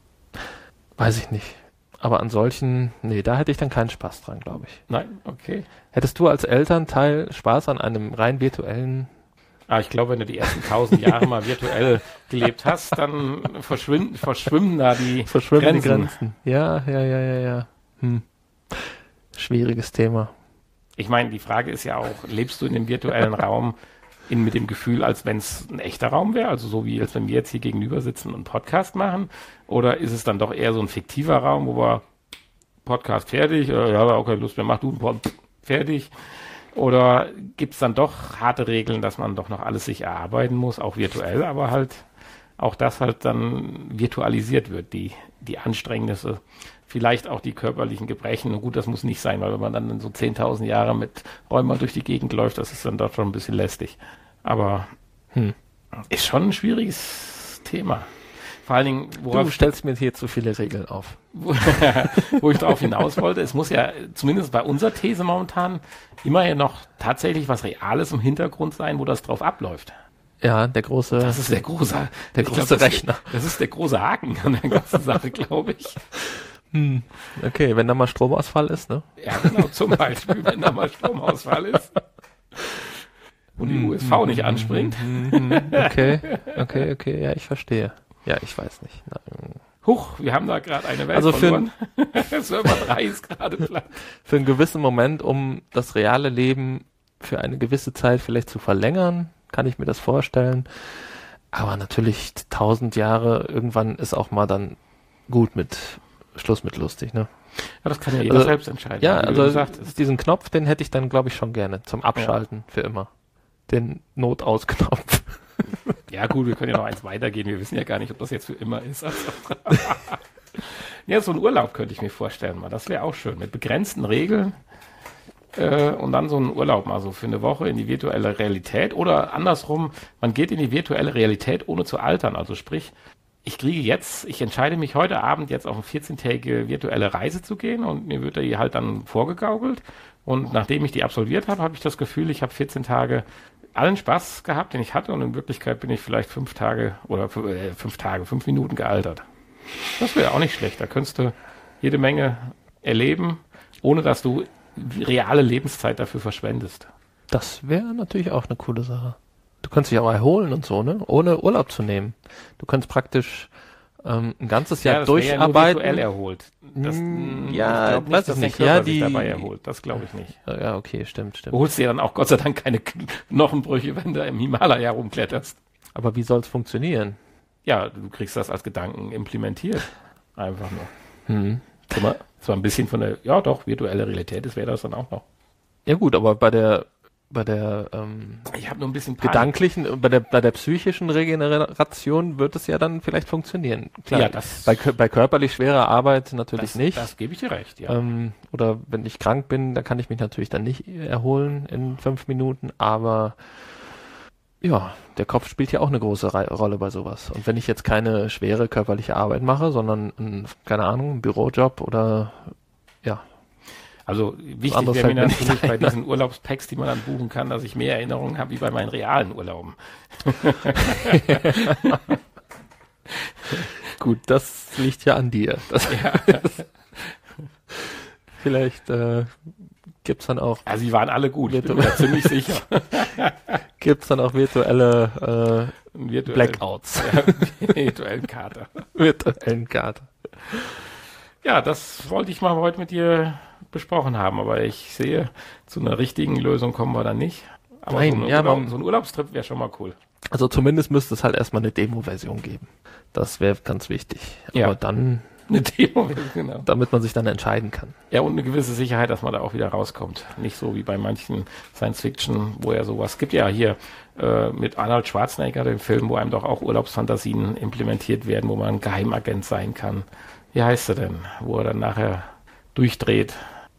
Weiß ich nicht. Aber an solchen, nee, da hätte ich dann keinen Spaß dran, glaube ich. Nein, okay. Hättest du als Elternteil Spaß an einem rein virtuellen... Ich glaube, wenn du die ersten 1000 Jahre mal virtuell gelebt hast, dann verschwimmen da die Grenzen. Ja. Schwieriges Thema. Ich meine, die Frage ist ja auch, lebst du in dem virtuellen Raum mit dem Gefühl, als wenn es ein echter Raum wäre, also so wie als wenn wir jetzt hier gegenüber sitzen und einen Podcast machen, oder ist es dann doch eher so ein fiktiver Raum, wo wir Podcast fertig, ja, auch keine Lust mehr, mach du einen Podcast fertig, oder gibt es dann doch harte Regeln, dass man doch noch alles sich erarbeiten muss, auch virtuell, aber halt auch das halt dann virtualisiert wird, die Anstrengnisse, vielleicht auch die körperlichen Gebrechen. Und gut, das muss nicht sein, weil wenn man dann so 10.000 Jahre mit Rheuma durch die Gegend läuft, das ist dann doch schon ein bisschen lästig. Aber ist schon ein schwieriges Thema. Vor allen Dingen, du stellst mir hier zu viele Regeln auf. Wo ich darauf hinaus wollte, es muss ja zumindest bei unserer These momentan immerhin noch tatsächlich was Reales im Hintergrund sein, wo das drauf abläuft. Ja, das ist der große Rechner. Das ist der große Haken an der ganzen Sache, glaube ich. Okay, wenn da mal Stromausfall ist, ne? Ja, genau, zum Beispiel, wenn da mal Stromausfall ist. Und die USV nicht anspringt. Okay, ja, ich verstehe. Ja, ich weiß nicht. Huch, wir haben da gerade eine Welt also verloren. Server 3 ist gerade platt. Für einen gewissen Moment, um das reale Leben für eine gewisse Zeit vielleicht zu verlängern, kann ich mir das vorstellen. Aber natürlich 1000 Jahre, irgendwann ist auch mal dann gut mit Schluss mit lustig, ne? Ja, das kann ja jeder selbst entscheiden. Ja, also diesen Knopf, den hätte ich dann, glaube ich, schon gerne zum Abschalten für immer. Den Notausknopf. Ja gut, wir können ja noch eins weitergehen. Wir wissen ja gar nicht, ob das jetzt für immer ist. Also ja, so ein Urlaub könnte ich mir vorstellen mal. Das wäre auch schön. Mit begrenzten Regeln und dann so ein Urlaub mal so für eine Woche in die virtuelle Realität. Oder andersrum, man geht in die virtuelle Realität, ohne zu altern. Also sprich, ich entscheide mich heute Abend jetzt auf eine 14-tägige virtuelle Reise zu gehen und mir wird die halt dann vorgegaukelt. Und nachdem ich die absolviert habe, habe ich das Gefühl, ich habe 14 Tage allen Spaß gehabt, den ich hatte, und in Wirklichkeit bin ich vielleicht 5 Minuten gealtert. Das wäre auch nicht schlecht. Da könntest du jede Menge erleben, ohne dass du reale Lebenszeit dafür verschwendest. Das wäre natürlich auch eine coole Sache. Du kannst dich auch erholen und so, ne? Ohne Urlaub zu nehmen. Du kannst praktisch ein ganzes Jahr durcharbeiten. Ja, virtuell erholt. Ja, ich weiß es nicht. Ja, sich dabei erholt. Das glaube ich nicht. Ja, okay, stimmt. Du holst dir dann auch Gott sei Dank keine Knochenbrüche, wenn du im Himalaya rumkletterst. Aber wie soll es funktionieren? Ja, du kriegst das als Gedanken implementiert. Einfach nur. Zwar ein bisschen von der, ja doch, virtuelle Realität, das wäre das dann auch noch. Ja gut, aber bei der ich habe nur ein bisschen gedanklichen, bei der psychischen Regeneration wird es ja dann vielleicht funktionieren. Klar, ja, bei körperlich schwerer Arbeit natürlich nicht. Das gebe ich dir recht, ja. Oder wenn ich krank bin, da kann ich mich natürlich dann nicht erholen in 5 Minuten, aber ja, der Kopf spielt ja auch eine große Rolle bei sowas. Und wenn ich jetzt keine schwere körperliche Arbeit mache, sondern, keine Ahnung, einen Bürojob oder, ja. Also wichtig anderes wäre mir fällt mir natürlich nicht bei ein. diesen Urlaubspacks, die man dann buchen kann, dass ich mehr Erinnerungen habe wie bei meinen realen Urlauben. Gut, das liegt ja an dir. Vielleicht gibt's dann auch Also sie waren alle gut, ich bin Virtuell- mir ziemlich sicher. virtuelle Virtuell- Blackouts, Ja, virtuellen Kater. virtuellen Kater. Ja, das wollte ich mal heute mit dir besprochen haben, aber ich sehe, zu einer richtigen Lösung kommen wir dann nicht. Aber Nein, so, eine ja, so ein Urlaubstrip wäre schon mal cool. Also zumindest müsste es halt erstmal eine Demo-Version geben. Das wäre ganz wichtig. Ja. Aber dann, Eine Demo, genau. damit man sich dann entscheiden kann. Ja, und eine gewisse Sicherheit, dass man da auch wieder rauskommt. Nicht so wie bei manchen Science-Fiction, wo ja sowas gibt. Ja, hier mit Arnold Schwarzenegger, dem Film, wo einem doch auch Urlaubsfantasien implementiert werden, wo man ein Geheimagent sein kann. Wie heißt er denn? Wo er dann nachher durchdreht.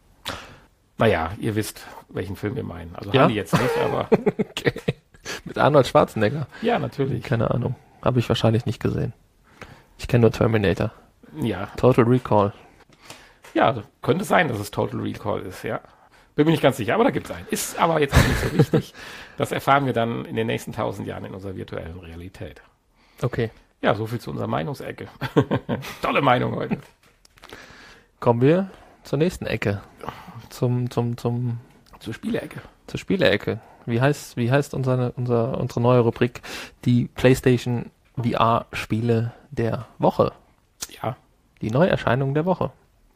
Naja, ihr wisst, welchen Film wir meinen. Also Ja? haben die jetzt nicht, aber Okay. Mit Arnold Schwarzenegger? ja, natürlich. Keine Ahnung. Habe ich wahrscheinlich nicht gesehen. Ich kenne nur Terminator. Ja, Total Recall. ja, könnte sein, dass es Total Recall ist, ja. Bin mir nicht ganz sicher, aber da gibt es einen. Ist aber jetzt auch nicht so wichtig. Das erfahren wir dann in den nächsten 1000 Jahren in unserer virtuellen Realität. Okay. Ja, so viel zu unserer Meinungsecke. Tolle Meinung heute. Kommen wir zur nächsten Ecke. Zur Zur Spielecke. Spieleecke. Wie heißt unsere neue Rubrik? Die PlayStation VR-Spiele der Woche. Ja, Die Neuerscheinungen der Woche.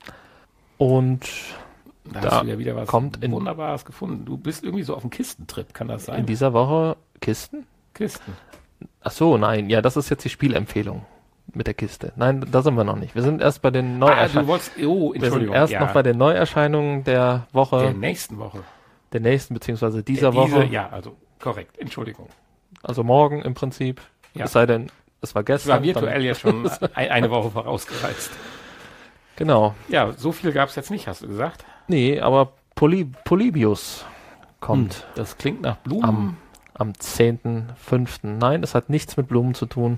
Und da Da hast du ja wieder was kommt in- Wunderbares gefunden. Du bist irgendwie so auf dem Kistentrip, kann das sein? in dieser Woche Kisten? Kisten. Ach so, nein. Ja, das ist jetzt die Spielempfehlung mit der Kiste. Nein, da sind wir noch nicht. Wir sind erst bei den Du Neuerscheinungen. wolltest, oh, Wir sind Entschuldigung. erst ja, noch bei den Neuerscheinungen der Woche, der nächsten Woche. der nächsten beziehungsweise dieser Diese- Woche. Ja, also korrekt. Entschuldigung. Also morgen im Prinzip. Ja. Es sei denn, es war Ich gestern. war virtuell ja schon eine Woche vorausgereist. Genau. Ja, so viel gab es jetzt nicht, hast du gesagt. Nee, aber Polybius kommt Das klingt nach Blumen. am 10.05. Nein, es hat nichts mit Blumen zu tun.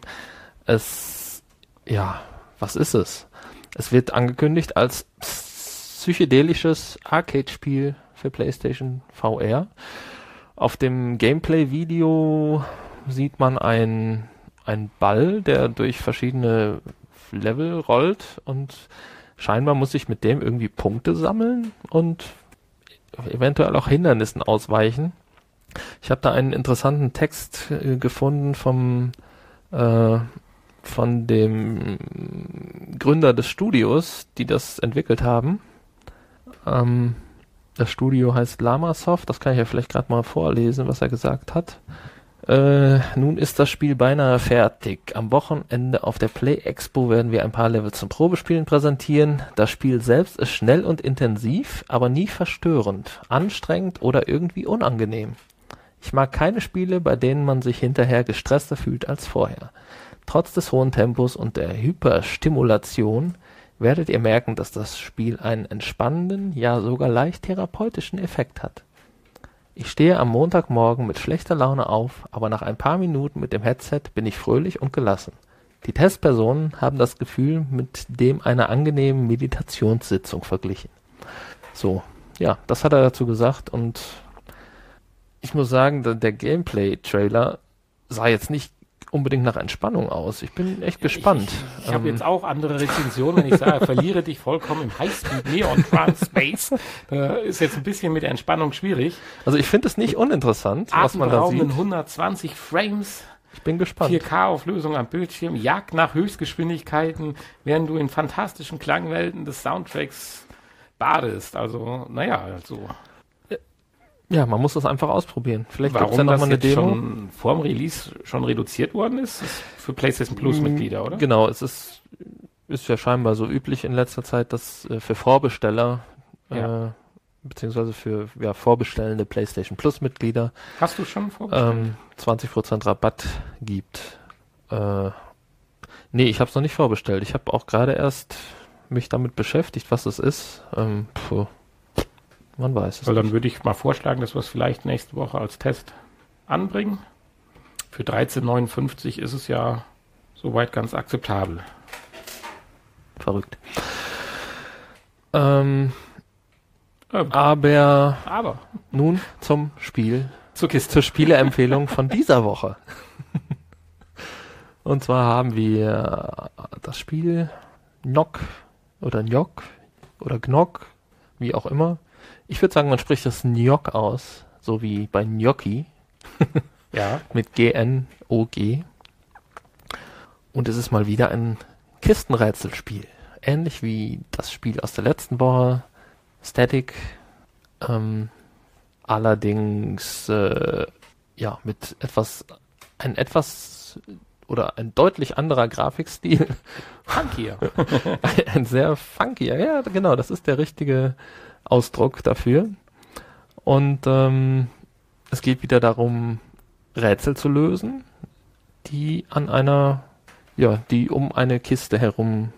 Was ist es? Es wird angekündigt als psychedelisches Arcade-Spiel für PlayStation VR. Auf dem Gameplay-Video sieht man einen Ball, der durch verschiedene Level rollt und scheinbar muss ich mit dem irgendwie Punkte sammeln und eventuell auch Hindernissen ausweichen. Ich habe da einen interessanten Text gefunden von dem Gründer des Studios, die das entwickelt haben. Das Studio heißt Lamasoft, das kann ich ja vielleicht gerade mal vorlesen, was er gesagt hat. Nun ist das Spiel beinahe fertig. Am Wochenende auf der Play Expo werden wir ein paar Level zum Probespielen präsentieren. Das Spiel selbst ist schnell und intensiv, aber nie verstörend, anstrengend oder irgendwie unangenehm. Ich mag keine Spiele, bei denen man sich hinterher gestresster fühlt als vorher. Trotz des hohen Tempos und der Hyperstimulation werdet ihr merken, dass das Spiel einen entspannenden, ja sogar leicht therapeutischen Effekt hat. Ich stehe am Montagmorgen mit schlechter Laune auf, aber nach ein paar Minuten mit dem Headset bin ich fröhlich und gelassen. Die Testpersonen haben das Gefühl mit dem einer angenehmen Meditationssitzung verglichen. So, ja, das hat er dazu gesagt und ich muss sagen, der Gameplay-Trailer sah jetzt nicht unbedingt nach Entspannung aus. Ich bin echt gespannt. Ich habe jetzt auch andere Rezensionen, wenn ich sage, verliere dich vollkommen im Highspeed Neon Trance Space. Ist jetzt ein bisschen mit der Entspannung schwierig. Also ich finde es nicht uninteressant, was man da sieht. 120 Frames, Ich bin gespannt. 4K-Auflösung am Bildschirm, Jagd nach Höchstgeschwindigkeiten, während du in fantastischen Klangwelten des Soundtracks badest. Also, naja, also Ja, man muss das einfach ausprobieren. Vielleicht gibt es warum ja noch das mal eine jetzt Demo. schon vorm Release schon reduziert worden ist für PlayStation Plus Mitglieder, oder? Genau, es ist ja scheinbar so üblich in letzter Zeit, dass für Vorbesteller Ja. beziehungsweise für vorbestellende PlayStation Plus Mitglieder Hast du schon vorgestellt? 20% Rabatt gibt. Nee, ich habe es noch nicht vorbestellt. Ich habe auch gerade erst mich damit beschäftigt, was es ist. Man weiß es Weil dann nicht. würde ich mal vorschlagen, dass wir es vielleicht nächste Woche als Test anbringen. Für 13,59 ist es ja soweit ganz akzeptabel. Verrückt. Aber nun zum Spiel, zur Spieleempfehlung von dieser Woche. Und zwar haben wir das Spiel Gnoc oder Gnoc, wie auch immer. Ich würde sagen, man spricht das Gnoc aus, so wie bei Gnocchi. Ja. Mit G-N-O-G. Und es ist mal wieder ein Kistenrätselspiel. Ähnlich wie das Spiel aus der letzten Woche, Static. Allerdings mit ein deutlich anderer Grafikstil. Funkier. Ein sehr funkier, ja genau, das ist der richtige Ausdruck dafür. Und es geht wieder darum, Rätsel zu lösen, die um eine Kiste herum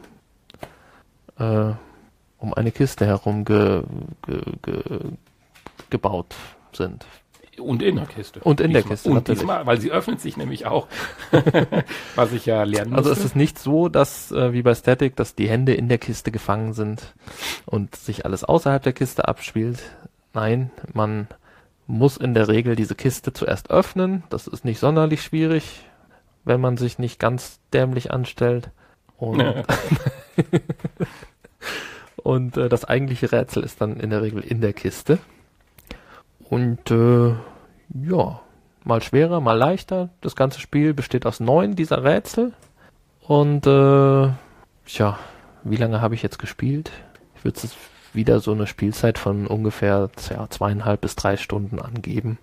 gebaut sind. Und in der Kiste. Und in der Kiste, natürlich. Diesmal, weil sie öffnet sich nämlich auch, was ich ja lernen musste. Also es ist nicht so, dass wie bei Static, dass die Hände in der Kiste gefangen sind und sich alles außerhalb der Kiste abspielt. Nein, man muss in der Regel diese Kiste zuerst öffnen. Das ist nicht sonderlich schwierig, wenn man sich nicht ganz dämlich anstellt. Und das eigentliche Rätsel ist dann in der Regel in der Kiste. Und mal schwerer, mal leichter. Das ganze Spiel besteht aus 9 dieser Rätsel. Und wie lange habe ich jetzt gespielt? Ich würde es wieder so eine Spielzeit von ungefähr 2,5 bis 3 Stunden angeben.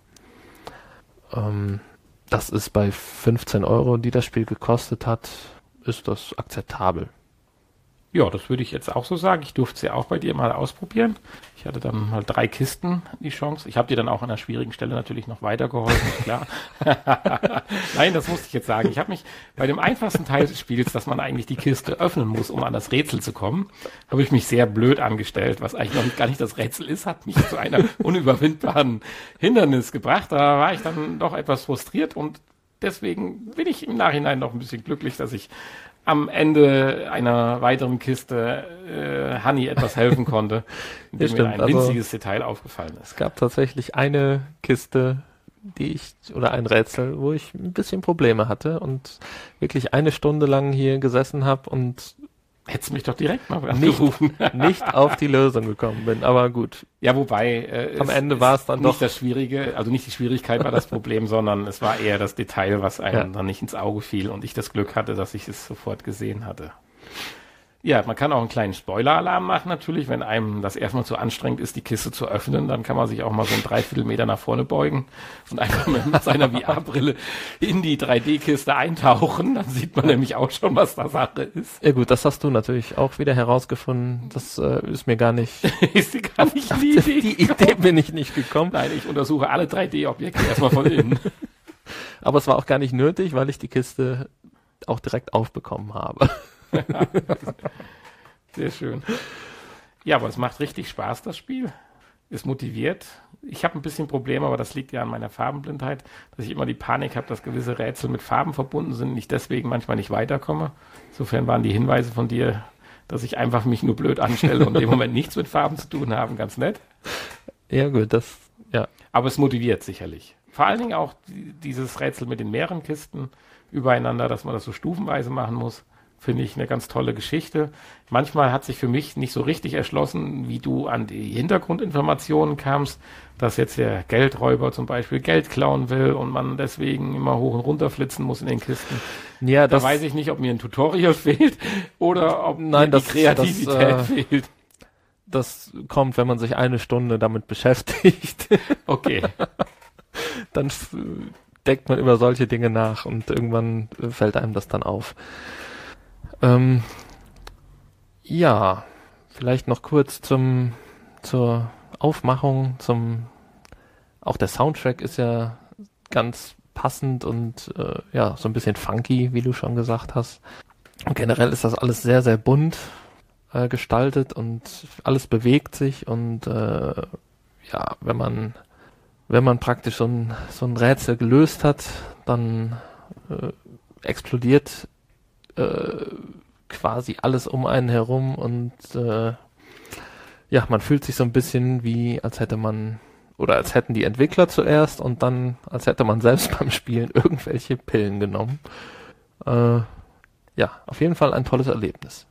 Das ist bei 15 €, die das Spiel gekostet hat, ist das akzeptabel. Ja, das würde ich jetzt auch so sagen. Ich durfte es ja auch bei dir mal ausprobieren. Ich hatte dann mal 3 Kisten die Chance. Ich habe dir dann auch an einer schwierigen Stelle natürlich noch weitergeholfen, klar. Nein, das musste ich jetzt sagen. Ich habe mich bei dem einfachsten Teil des Spiels, dass man eigentlich die Kiste öffnen muss, um an das Rätsel zu kommen, habe ich mich sehr blöd angestellt, was eigentlich noch gar nicht das Rätsel ist, hat mich zu einer unüberwindbaren Hindernis gebracht. Da war ich dann doch etwas frustriert und deswegen bin ich im Nachhinein noch ein bisschen glücklich, dass ich am Ende einer weiteren Kiste Hanni etwas helfen konnte, indem mir ein winziges Detail aufgefallen ist. Es gab tatsächlich eine Kiste, ein Rätsel, wo ich ein bisschen Probleme hatte und wirklich 1 Stunde lang hier gesessen habe und hättest mich doch direkt mal angerufen. Nicht auf die Lösung gekommen bin, aber gut. Ja, wobei am Ende war es dann doch nicht das Schwierige, also nicht die Schwierigkeit war das Problem, sondern es war eher das Detail, was einem dann nicht ins Auge fiel und ich das Glück hatte, dass ich es sofort gesehen hatte. Ja, man kann auch einen kleinen Spoiler-Alarm machen natürlich, wenn einem das erstmal zu anstrengend ist, die Kiste zu öffnen, dann kann man sich auch mal so einen 3/4 Meter nach vorne beugen und einfach mit seiner VR-Brille in die 3D-Kiste eintauchen, dann sieht man nämlich auch schon, was da Sache ist. Ja gut, das hast du natürlich auch wieder herausgefunden, das ist mir gar nicht... ist dir gar nicht die Idee bin ich nicht gekommen. Nein, ich untersuche alle 3D-Objekte erstmal von innen. Aber es war auch gar nicht nötig, weil ich die Kiste auch direkt aufbekommen habe. Sehr schön. Ja, aber es macht richtig Spaß, das Spiel. Ist motiviert. Ich habe ein bisschen Probleme, aber das liegt ja an meiner Farbenblindheit, dass ich immer die Panik habe, dass gewisse Rätsel mit Farben verbunden sind und ich deswegen manchmal nicht weiterkomme. Insofern waren die Hinweise von dir, dass ich einfach mich nur blöd anstelle und im Moment nichts mit Farben zu tun haben, ganz nett. Ja gut, ja. Aber es motiviert sicherlich. Vor allen Dingen auch dieses Rätsel mit den mehreren Kisten übereinander, dass man das so stufenweise machen muss. Finde ich eine ganz tolle Geschichte. Manchmal hat sich für mich nicht so richtig erschlossen, wie du an die Hintergrundinformationen kamst, dass jetzt der Geldräuber zum Beispiel Geld klauen will und man deswegen immer hoch und runter flitzen muss in den Kisten. Ja, da weiß ich nicht, ob mir ein Tutorial fehlt oder ob mir die Kreativität fehlt. Das kommt, wenn man sich 1 Stunde damit beschäftigt. Okay. Dann denkt man über solche Dinge nach und irgendwann fällt einem das dann auf. Ja, vielleicht noch kurz zur Aufmachung, auch der Soundtrack ist ja ganz passend und so ein bisschen funky, wie du schon gesagt hast. Und generell ist das alles sehr, sehr bunt gestaltet und alles bewegt sich und wenn man praktisch so ein Rätsel gelöst hat, dann explodiert quasi alles um einen herum und ja, man fühlt sich so ein bisschen wie, als hätten die Entwickler zuerst und dann, als hätte man selbst beim Spielen irgendwelche Pillen genommen. Ja, auf jeden Fall ein tolles Erlebnis.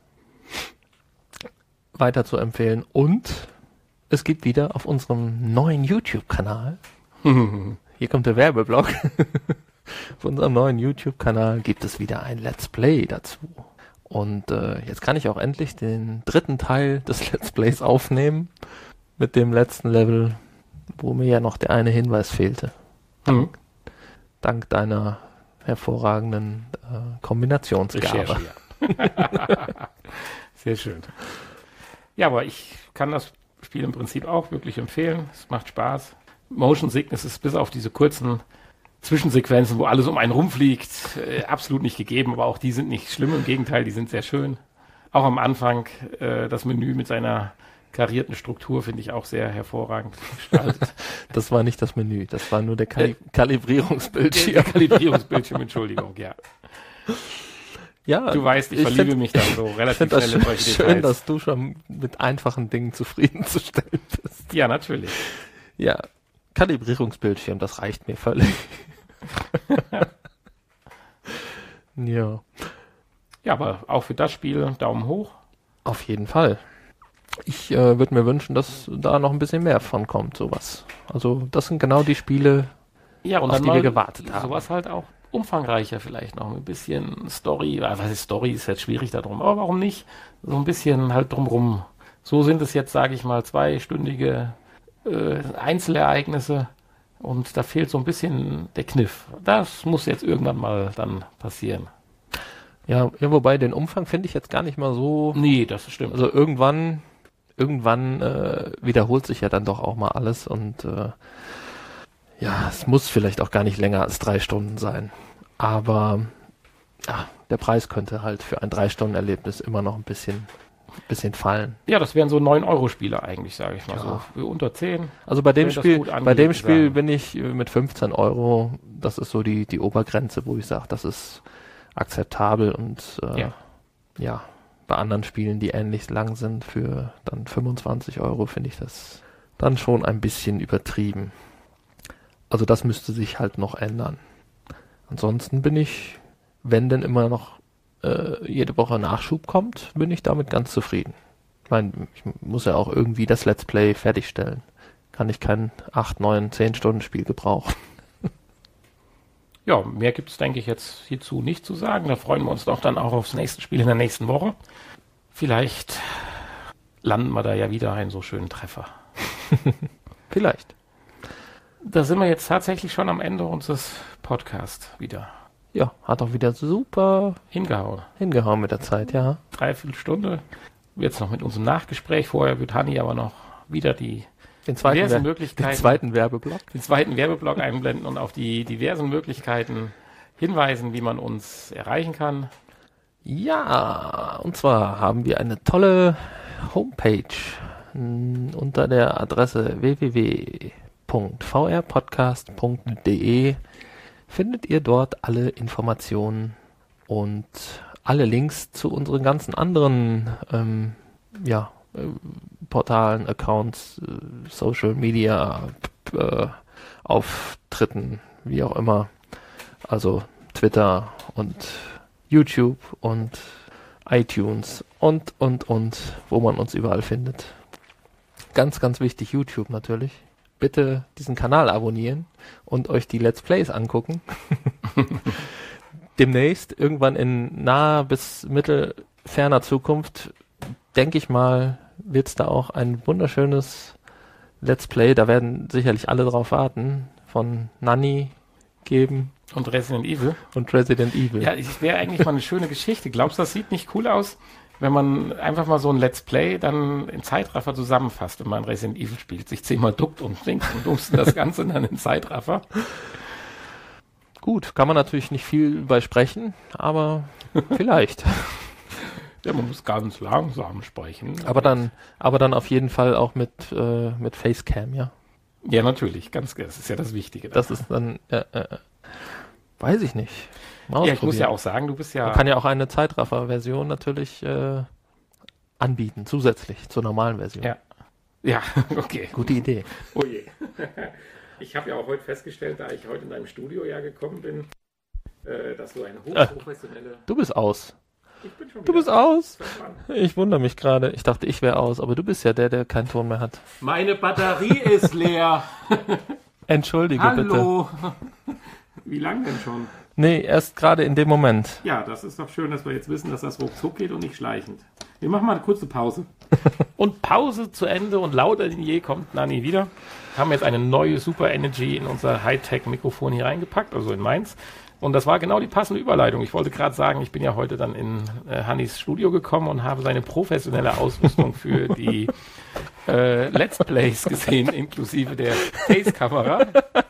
Weiter zu empfehlen. Und es gibt wieder auf unserem neuen YouTube-Kanal, hier kommt der Werbeblock, auf unserem neuen YouTube-Kanal gibt es wieder ein Let's Play dazu. Und jetzt kann ich auch endlich den 3. Teil des Let's Plays aufnehmen mit dem letzten Level, wo mir ja noch der eine Hinweis fehlte. Dank deiner hervorragenden Kombinationsgabe. Recherche, ja. Sehr schön. Ja, aber ich kann das Spiel im Prinzip auch wirklich empfehlen. Es macht Spaß. Motion Sickness ist bis auf diese kurzen Zwischensequenzen, wo alles um einen rumfliegt, absolut nicht gegeben, aber auch die sind nicht schlimm, im Gegenteil, die sind sehr schön. Auch am Anfang das Menü mit seiner karierten Struktur finde ich auch sehr hervorragend gestaltet. Das war nicht das Menü, das war nur der Kalibrierungsbildschirm. Der Kalibrierungsbildschirm, Entschuldigung, ja. Ja, du weißt, ich verliebe mich dann so relativ schnell in solche schön, Details. dass du schon mit einfachen Dingen zufriedenzustellen bist. Ja, natürlich. Ja, Kalibrierungsbildschirm, das reicht mir völlig. Ja. Ja, aber auch für das Spiel Daumen hoch. Auf jeden Fall. Ich würde mir wünschen, dass da noch ein bisschen mehr von kommt, sowas. Also das sind genau die Spiele, Ja, und auf dann die wir gewartet haben. sowas halt auch umfangreicher vielleicht noch, ein bisschen Story, was ist Story, ist jetzt schwierig darum, aber warum nicht? So ein bisschen halt drumrum. So sind es jetzt, sage ich mal, 2-stündige Einzelereignisse und da fehlt so ein bisschen der Kniff. Das muss jetzt irgendwann mal dann passieren. Ja, wobei den Umfang finde ich jetzt gar nicht mal so. Nee, das stimmt. Also irgendwann wiederholt sich ja dann doch auch mal alles und ja, es muss vielleicht auch gar nicht länger als 3 Stunden sein. Aber ja, der Preis könnte halt für ein 3-Stunden-Erlebnis immer noch ein bisschen fallen. Ja, das wären so 9-Euro-Spiele eigentlich, sage ich mal Ja. so. Für unter 10. Also bei dem Wenn das Spiel, gut angeht, bei dem sagen. Spiel bin ich mit 15 Euro, das ist so die Obergrenze, wo ich sage, das ist akzeptabel und ja, bei anderen Spielen, die ähnlich lang sind, für dann 25 Euro finde ich das dann schon ein bisschen übertrieben. Also das müsste sich halt noch ändern. Ansonsten bin ich, wenn denn immer noch jede Woche Nachschub kommt, bin ich damit ganz zufrieden. Ich meine, ich muss ja auch irgendwie das Let's Play fertigstellen. Kann ich kein 8, 9, 10 Stunden Spiel gebrauchen. Ja, mehr gibt es, denke ich, jetzt hierzu nicht zu sagen. Da freuen wir uns doch dann auch aufs nächste Spiel in der nächsten Woche. Vielleicht landen wir da ja wieder einen so schönen Treffer. Vielleicht. Da sind wir jetzt tatsächlich schon am Ende unseres Podcasts wieder Ja, hat auch wieder super hingehauen. hingehauen mit der Zeit, ja. 3/4 Stunde. Jetzt noch mit unserem Nachgespräch. Vorher wird Hanni aber noch wieder Den diversen den Möglichkeiten, zweiten Werbeblock. den zweiten Werbeblock einblenden und auf die diversen Möglichkeiten hinweisen, wie man uns erreichen kann. Ja, und zwar haben wir eine tolle Homepage unter der Adresse www.vrpodcast.de findet ihr dort alle Informationen und alle Links zu unseren ganzen anderen Portalen, Accounts, Social Media, Auftritten, wie auch immer. Also Twitter und YouTube und iTunes und, wo man uns überall findet. Ganz, ganz wichtig, YouTube natürlich. Bitte diesen Kanal abonnieren und euch die Let's Plays angucken. Demnächst, irgendwann in naher bis mittelferner Zukunft, denke ich mal, wird es da auch ein wunderschönes Let's Play, da werden sicherlich alle drauf warten, von Nanny geben. Und Resident Evil. Und Resident Evil. Ja, es wäre eigentlich mal eine schöne Geschichte. Glaubst du, das sieht nicht cool aus, wenn man einfach mal so ein Let's Play dann in Zeitraffer zusammenfasst und man Resident Evil spielt, sich 10-mal duckt und trinkt und dummst das Ganze dann in Zeitraffer? Gut, kann man natürlich nicht viel bei sprechen, aber vielleicht. Ja, man muss ganz langsam sprechen. aber dann auf jeden Fall auch mit Facecam, ja. Ja, natürlich, das ist ja das Wichtige. Das ist dann, weiß ich nicht. Ja, ich muss ja auch sagen, du bist ja... Man kann ja auch eine Zeitraffer-Version natürlich anbieten, zusätzlich zur normalen Version. Ja. Ja, okay. Gute Idee. Oh je. Ich habe ja auch heute festgestellt, da ich heute in deinem Studio ja gekommen bin, dass du eine hochprofessionelle... Du bist aus. Ich bin schon Du wieder bist aus. dran. Ich wundere mich gerade. Ich dachte, ich wäre aus, aber du bist ja der keinen Ton mehr hat. Meine Batterie ist leer. Entschuldige bitte. Hallo. Wie lange denn schon? Nee, erst gerade in dem Moment. Ja, das ist doch schön, dass wir jetzt wissen, dass das ruckzuck geht und nicht schleichend. Wir machen mal eine kurze Pause. Und Pause zu Ende und lauter denn je kommt Nani wieder. Haben jetzt eine neue Super Energy in unser Hightech-Mikrofon hier reingepackt, also in meins. Und das war genau die passende Überleitung. Ich wollte gerade sagen, ich bin ja heute dann in Hannys Studio gekommen und habe seine professionelle Ausrüstung für die Let's Plays gesehen, inklusive der Face-Kamera.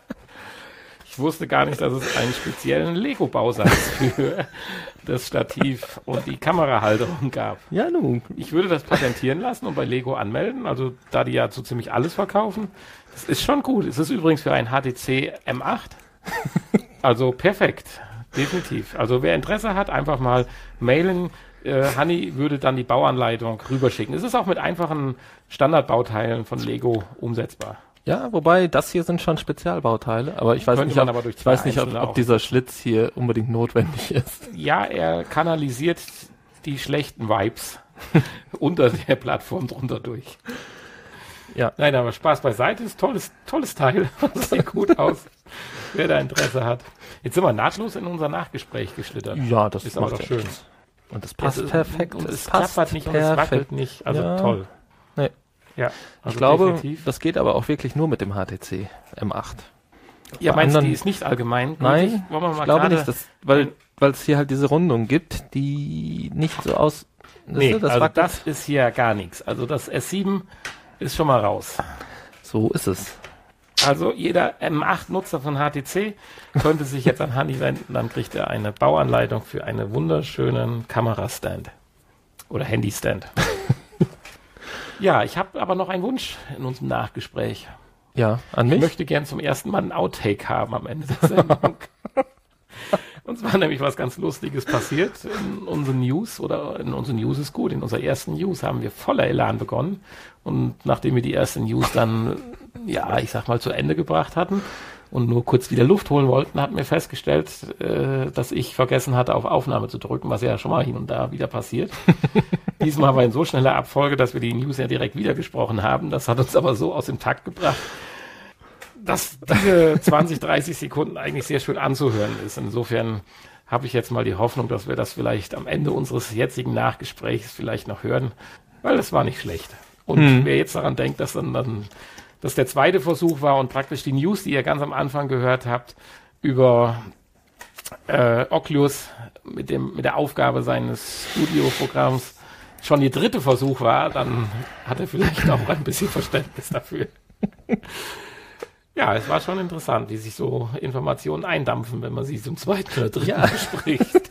Ich wusste gar nicht, dass es einen speziellen Lego-Bausatz für das Stativ und die Kamerahalterung gab. Ja, nun. Ich würde das patentieren lassen und bei Lego anmelden, also da die ja so ziemlich alles verkaufen. Das ist schon gut. Es ist übrigens für ein HTC M8. Also perfekt, definitiv. Also wer Interesse hat, einfach mal mailen. Hanni würde dann die Bauanleitung rüberschicken. Es ist auch mit einfachen Standardbauteilen von Lego umsetzbar. Ja, wobei, das hier sind schon Spezialbauteile, aber ich weiß Könnte nicht, man aber durch ich weiß zwei nicht, einzelne ob auch- dieser Schlitz hier unbedingt notwendig ist. Ja, er kanalisiert die schlechten Vibes unter der Plattform drunter durch. Ja. Nein, aber Spaß beiseite, ist tolles Teil. Das sieht gut aus, wer da Interesse hat. Jetzt sind wir nahtlos in unser Nachgespräch geschlittert. Ja, das Ist aber macht doch ja schön. nichts. Und es passt ist- perfekt. Und es passt klappert nicht und es wackelt nicht. Also Ja. toll. Nee. Ja, Ich also glaube, definitiv. das geht aber auch wirklich nur mit dem HTC M8. Ja, bei meinst du, anderen- die ist nicht allgemein? Nein, gültig? Wollen wir mal ich glaube gerade- nicht, weil es hier halt diese Rundung gibt, die nicht so aus... Nee, das also wackelt. das ist hier gar nichts. Also das S7 ist schon mal raus. So ist es. Also jeder M8-Nutzer von HTC könnte sich jetzt an Hanni wenden, dann kriegt er eine Bauanleitung für einen wunderschönen Kamerastand. Oder Handystand. Ja, ich habe aber noch einen Wunsch in unserem Nachgespräch. Ja, an Ich mich? möchte gern zum ersten Mal einen Outtake haben am Ende der Sendung. Uns war nämlich was ganz Lustiges passiert in unseren News, oder in unseren News ist gut, in unserer ersten News haben wir voller Elan begonnen und nachdem wir die erste News dann, ja, ich sag mal, zu Ende gebracht hatten und nur kurz wieder Luft holen wollten, hatten wir festgestellt, dass ich vergessen hatte, auf Aufnahme zu drücken, was ja schon mal hin und da wieder passiert. Diesmal war in so schneller Abfolge, dass wir die News ja direkt wieder gesprochen haben. Das hat uns aber so aus dem Takt gebracht, dass diese 20, 30 Sekunden eigentlich sehr schön anzuhören ist. Insofern habe ich jetzt mal die Hoffnung, dass wir das vielleicht am Ende unseres jetzigen Nachgesprächs vielleicht noch hören, weil das war nicht schlecht. Und wer jetzt daran denkt, dass dass der zweite Versuch war und praktisch die News, die ihr ganz am Anfang gehört habt, über Oculus mit der Aufgabe seines Studioprogramms schon ihr dritte Versuch war, dann hat er vielleicht auch ein bisschen Verständnis dafür. Ja, es war schon interessant, wie sich so Informationen eindampfen, wenn man sie zum zweiten oder dritten Mal spricht.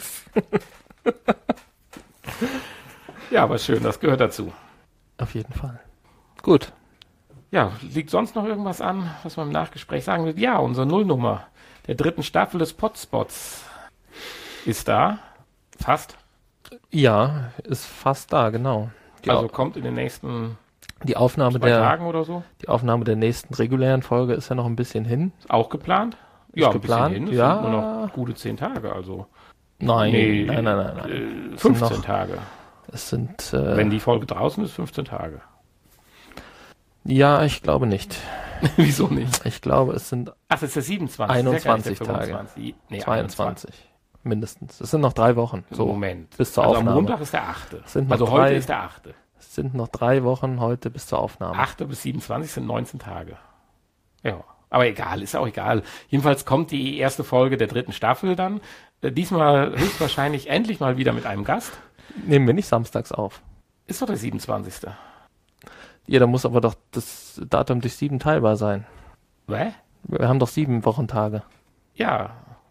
Ja, aber schön, das gehört dazu. Auf jeden Fall. Gut. Ja, liegt sonst noch irgendwas an, was man im Nachgespräch sagen will? Ja, unsere Nullnummer der dritten Staffel des Potspots ist da. Fast. Ja, ist fast da, genau. Also kommt in den nächsten Die Aufnahme 2 Tagen oder so. die Aufnahme der nächsten regulären Folge ist ja noch ein bisschen hin. Ist auch geplant? Ist geplant, Ein bisschen hin. Es ja. sind nur noch gute 10 Tage, also. Nein, Nee, nein. Es 15 sind noch- Tage. Es sind, Wenn die Folge draußen ist, 15 Tage. ja, ich glaube nicht. Wieso nicht? Ich glaube, es sind Ach, das ist der 27. 21 der Tage. 25. Nee, 22. Mindestens. Es sind noch 3 Wochen. So, Moment. bis zur also Aufnahme. am Montag ist der 8. Sind noch Also heute 3 ist der 8. Es sind noch 3 Wochen heute bis zur Aufnahme. 8. bis 27 sind 19 Tage. Ja, aber egal, ist auch egal. Jedenfalls kommt die erste Folge der dritten Staffel dann. Diesmal höchstwahrscheinlich endlich mal wieder mit einem Gast. Nehmen wir nicht samstags auf. Ist doch der 27. Ja, da muss aber doch das Datum durch 7 teilbar sein. Hä? Wir haben doch 7 Wochentage. Ja.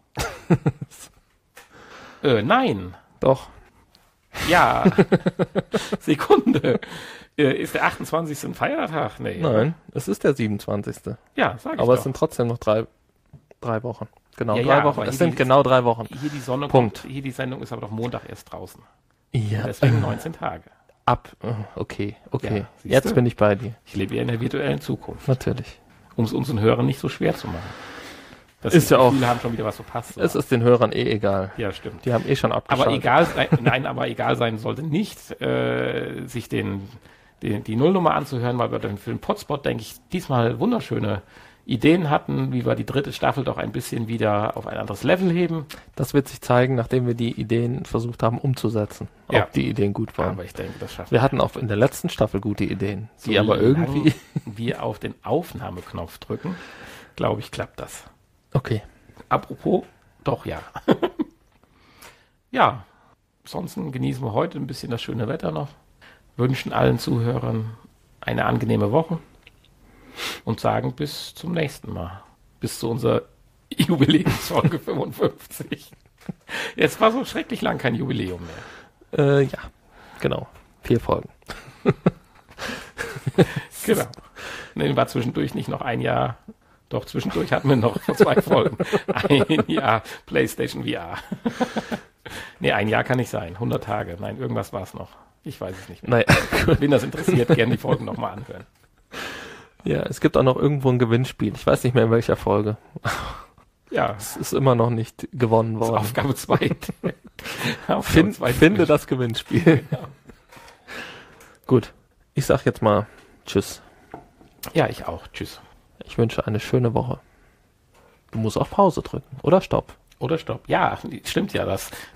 Nein. Doch. Ja. Sekunde. Ist der 28. ein Feiertag? Nee. Nein, es ist der 27. Ja, sag ich Aber doch. es sind trotzdem noch 3 Wochen. Genau, Ja, 3 ja, Wochen. aber Es hier sind genau 3 Wochen. Hier die Sonne Punkt. Hier die Sendung ist aber doch Montag erst draußen. Ja, Deswegen 19 Tage. Okay. Ja, Jetzt siehste? bin ich bei dir. Ich lebe ja in der virtuellen Zukunft, Natürlich. um es unseren Hörern nicht so schwer zu machen. Dass Ist sie ja das auch- Gefühl haben schon wieder was verpasst. Es ist den Hörern egal. Ja, stimmt. Die haben schon abgeschaltet. Aber egal sein sollte nicht, sich die Nullnummer anzuhören, weil wir dann für den Potspot, denke ich, diesmal wunderschöne Ideen hatten, wie wir die 3. Staffel doch ein bisschen wieder auf ein anderes Level heben. Das wird sich zeigen, nachdem wir die Ideen versucht haben umzusetzen. Ja. Ob die Ideen gut waren. Aber ich denke, das schaffen Wir hatten auch in der letzten Staffel gute Ideen, die wir. aber irgendwie... wir auf den Aufnahmeknopf drücken, glaube ich, klappt das. Okay. Apropos, doch ja. Ja, ansonsten genießen wir heute ein bisschen das schöne Wetter noch. Wünschen allen Zuhörern eine angenehme Woche und sagen bis zum nächsten Mal. Bis zu unserer Jubiläumsfolge 55. Jetzt war so schrecklich lang kein Jubiläum mehr. Ja, genau. 4 Folgen. Genau. Nee, war zwischendurch nicht noch ein Jahr. Doch, zwischendurch hatten wir noch 2 Folgen. Ein Jahr PlayStation VR. Nee, ein Jahr kann nicht sein. 100 Tage. Nein, irgendwas war es noch. Ich weiß es nicht mehr. Naja, Wenn das interessiert, gerne die Folgen nochmal anhören. ja, es gibt auch noch irgendwo ein Gewinnspiel. Ich weiß nicht mehr in welcher Folge. Ja, Es ist immer noch nicht gewonnen das ist worden. Aufgabe 2. Finde das Gewinnspiel. Gut, ich sag jetzt mal Tschüss. Ja, ich auch. Tschüss. Ich wünsche eine schöne Woche. Du musst auch Pause drücken oder Stopp. Oder Stopp. Ja, stimmt ja.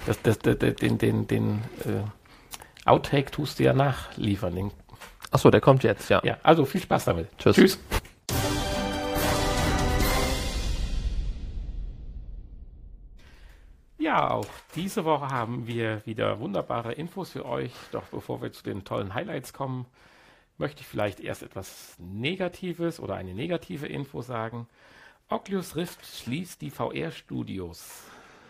Den Outtake tust du ja nachliefern. Achso, der kommt jetzt, ja. Ja, also viel Spaß damit. Tschüss. Tschüss. Ja, auch diese Woche haben wir wieder wunderbare Infos für euch. Doch bevor wir zu den tollen Highlights kommen, möchte ich vielleicht erst etwas Negatives oder eine negative Info sagen. Oculus Rift schließt die VR-Studios.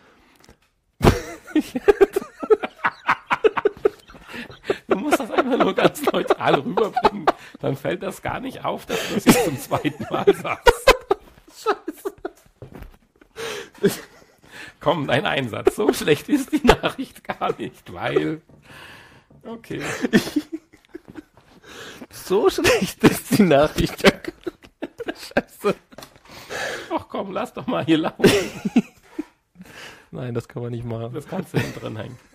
Du musst das einfach nur ganz neutral rüberbringen. Dann fällt das gar nicht auf, dass du das jetzt zum 2. Mal sagst. Scheiße. Komm, dein Einsatz. So schlecht ist die Nachricht gar nicht, weil... Okay. So schlecht ist die Nachricht. Scheiße. Ach komm, lass doch mal hier laufen. Nein, das kann man nicht machen. Das kannst du hinten drin hängen.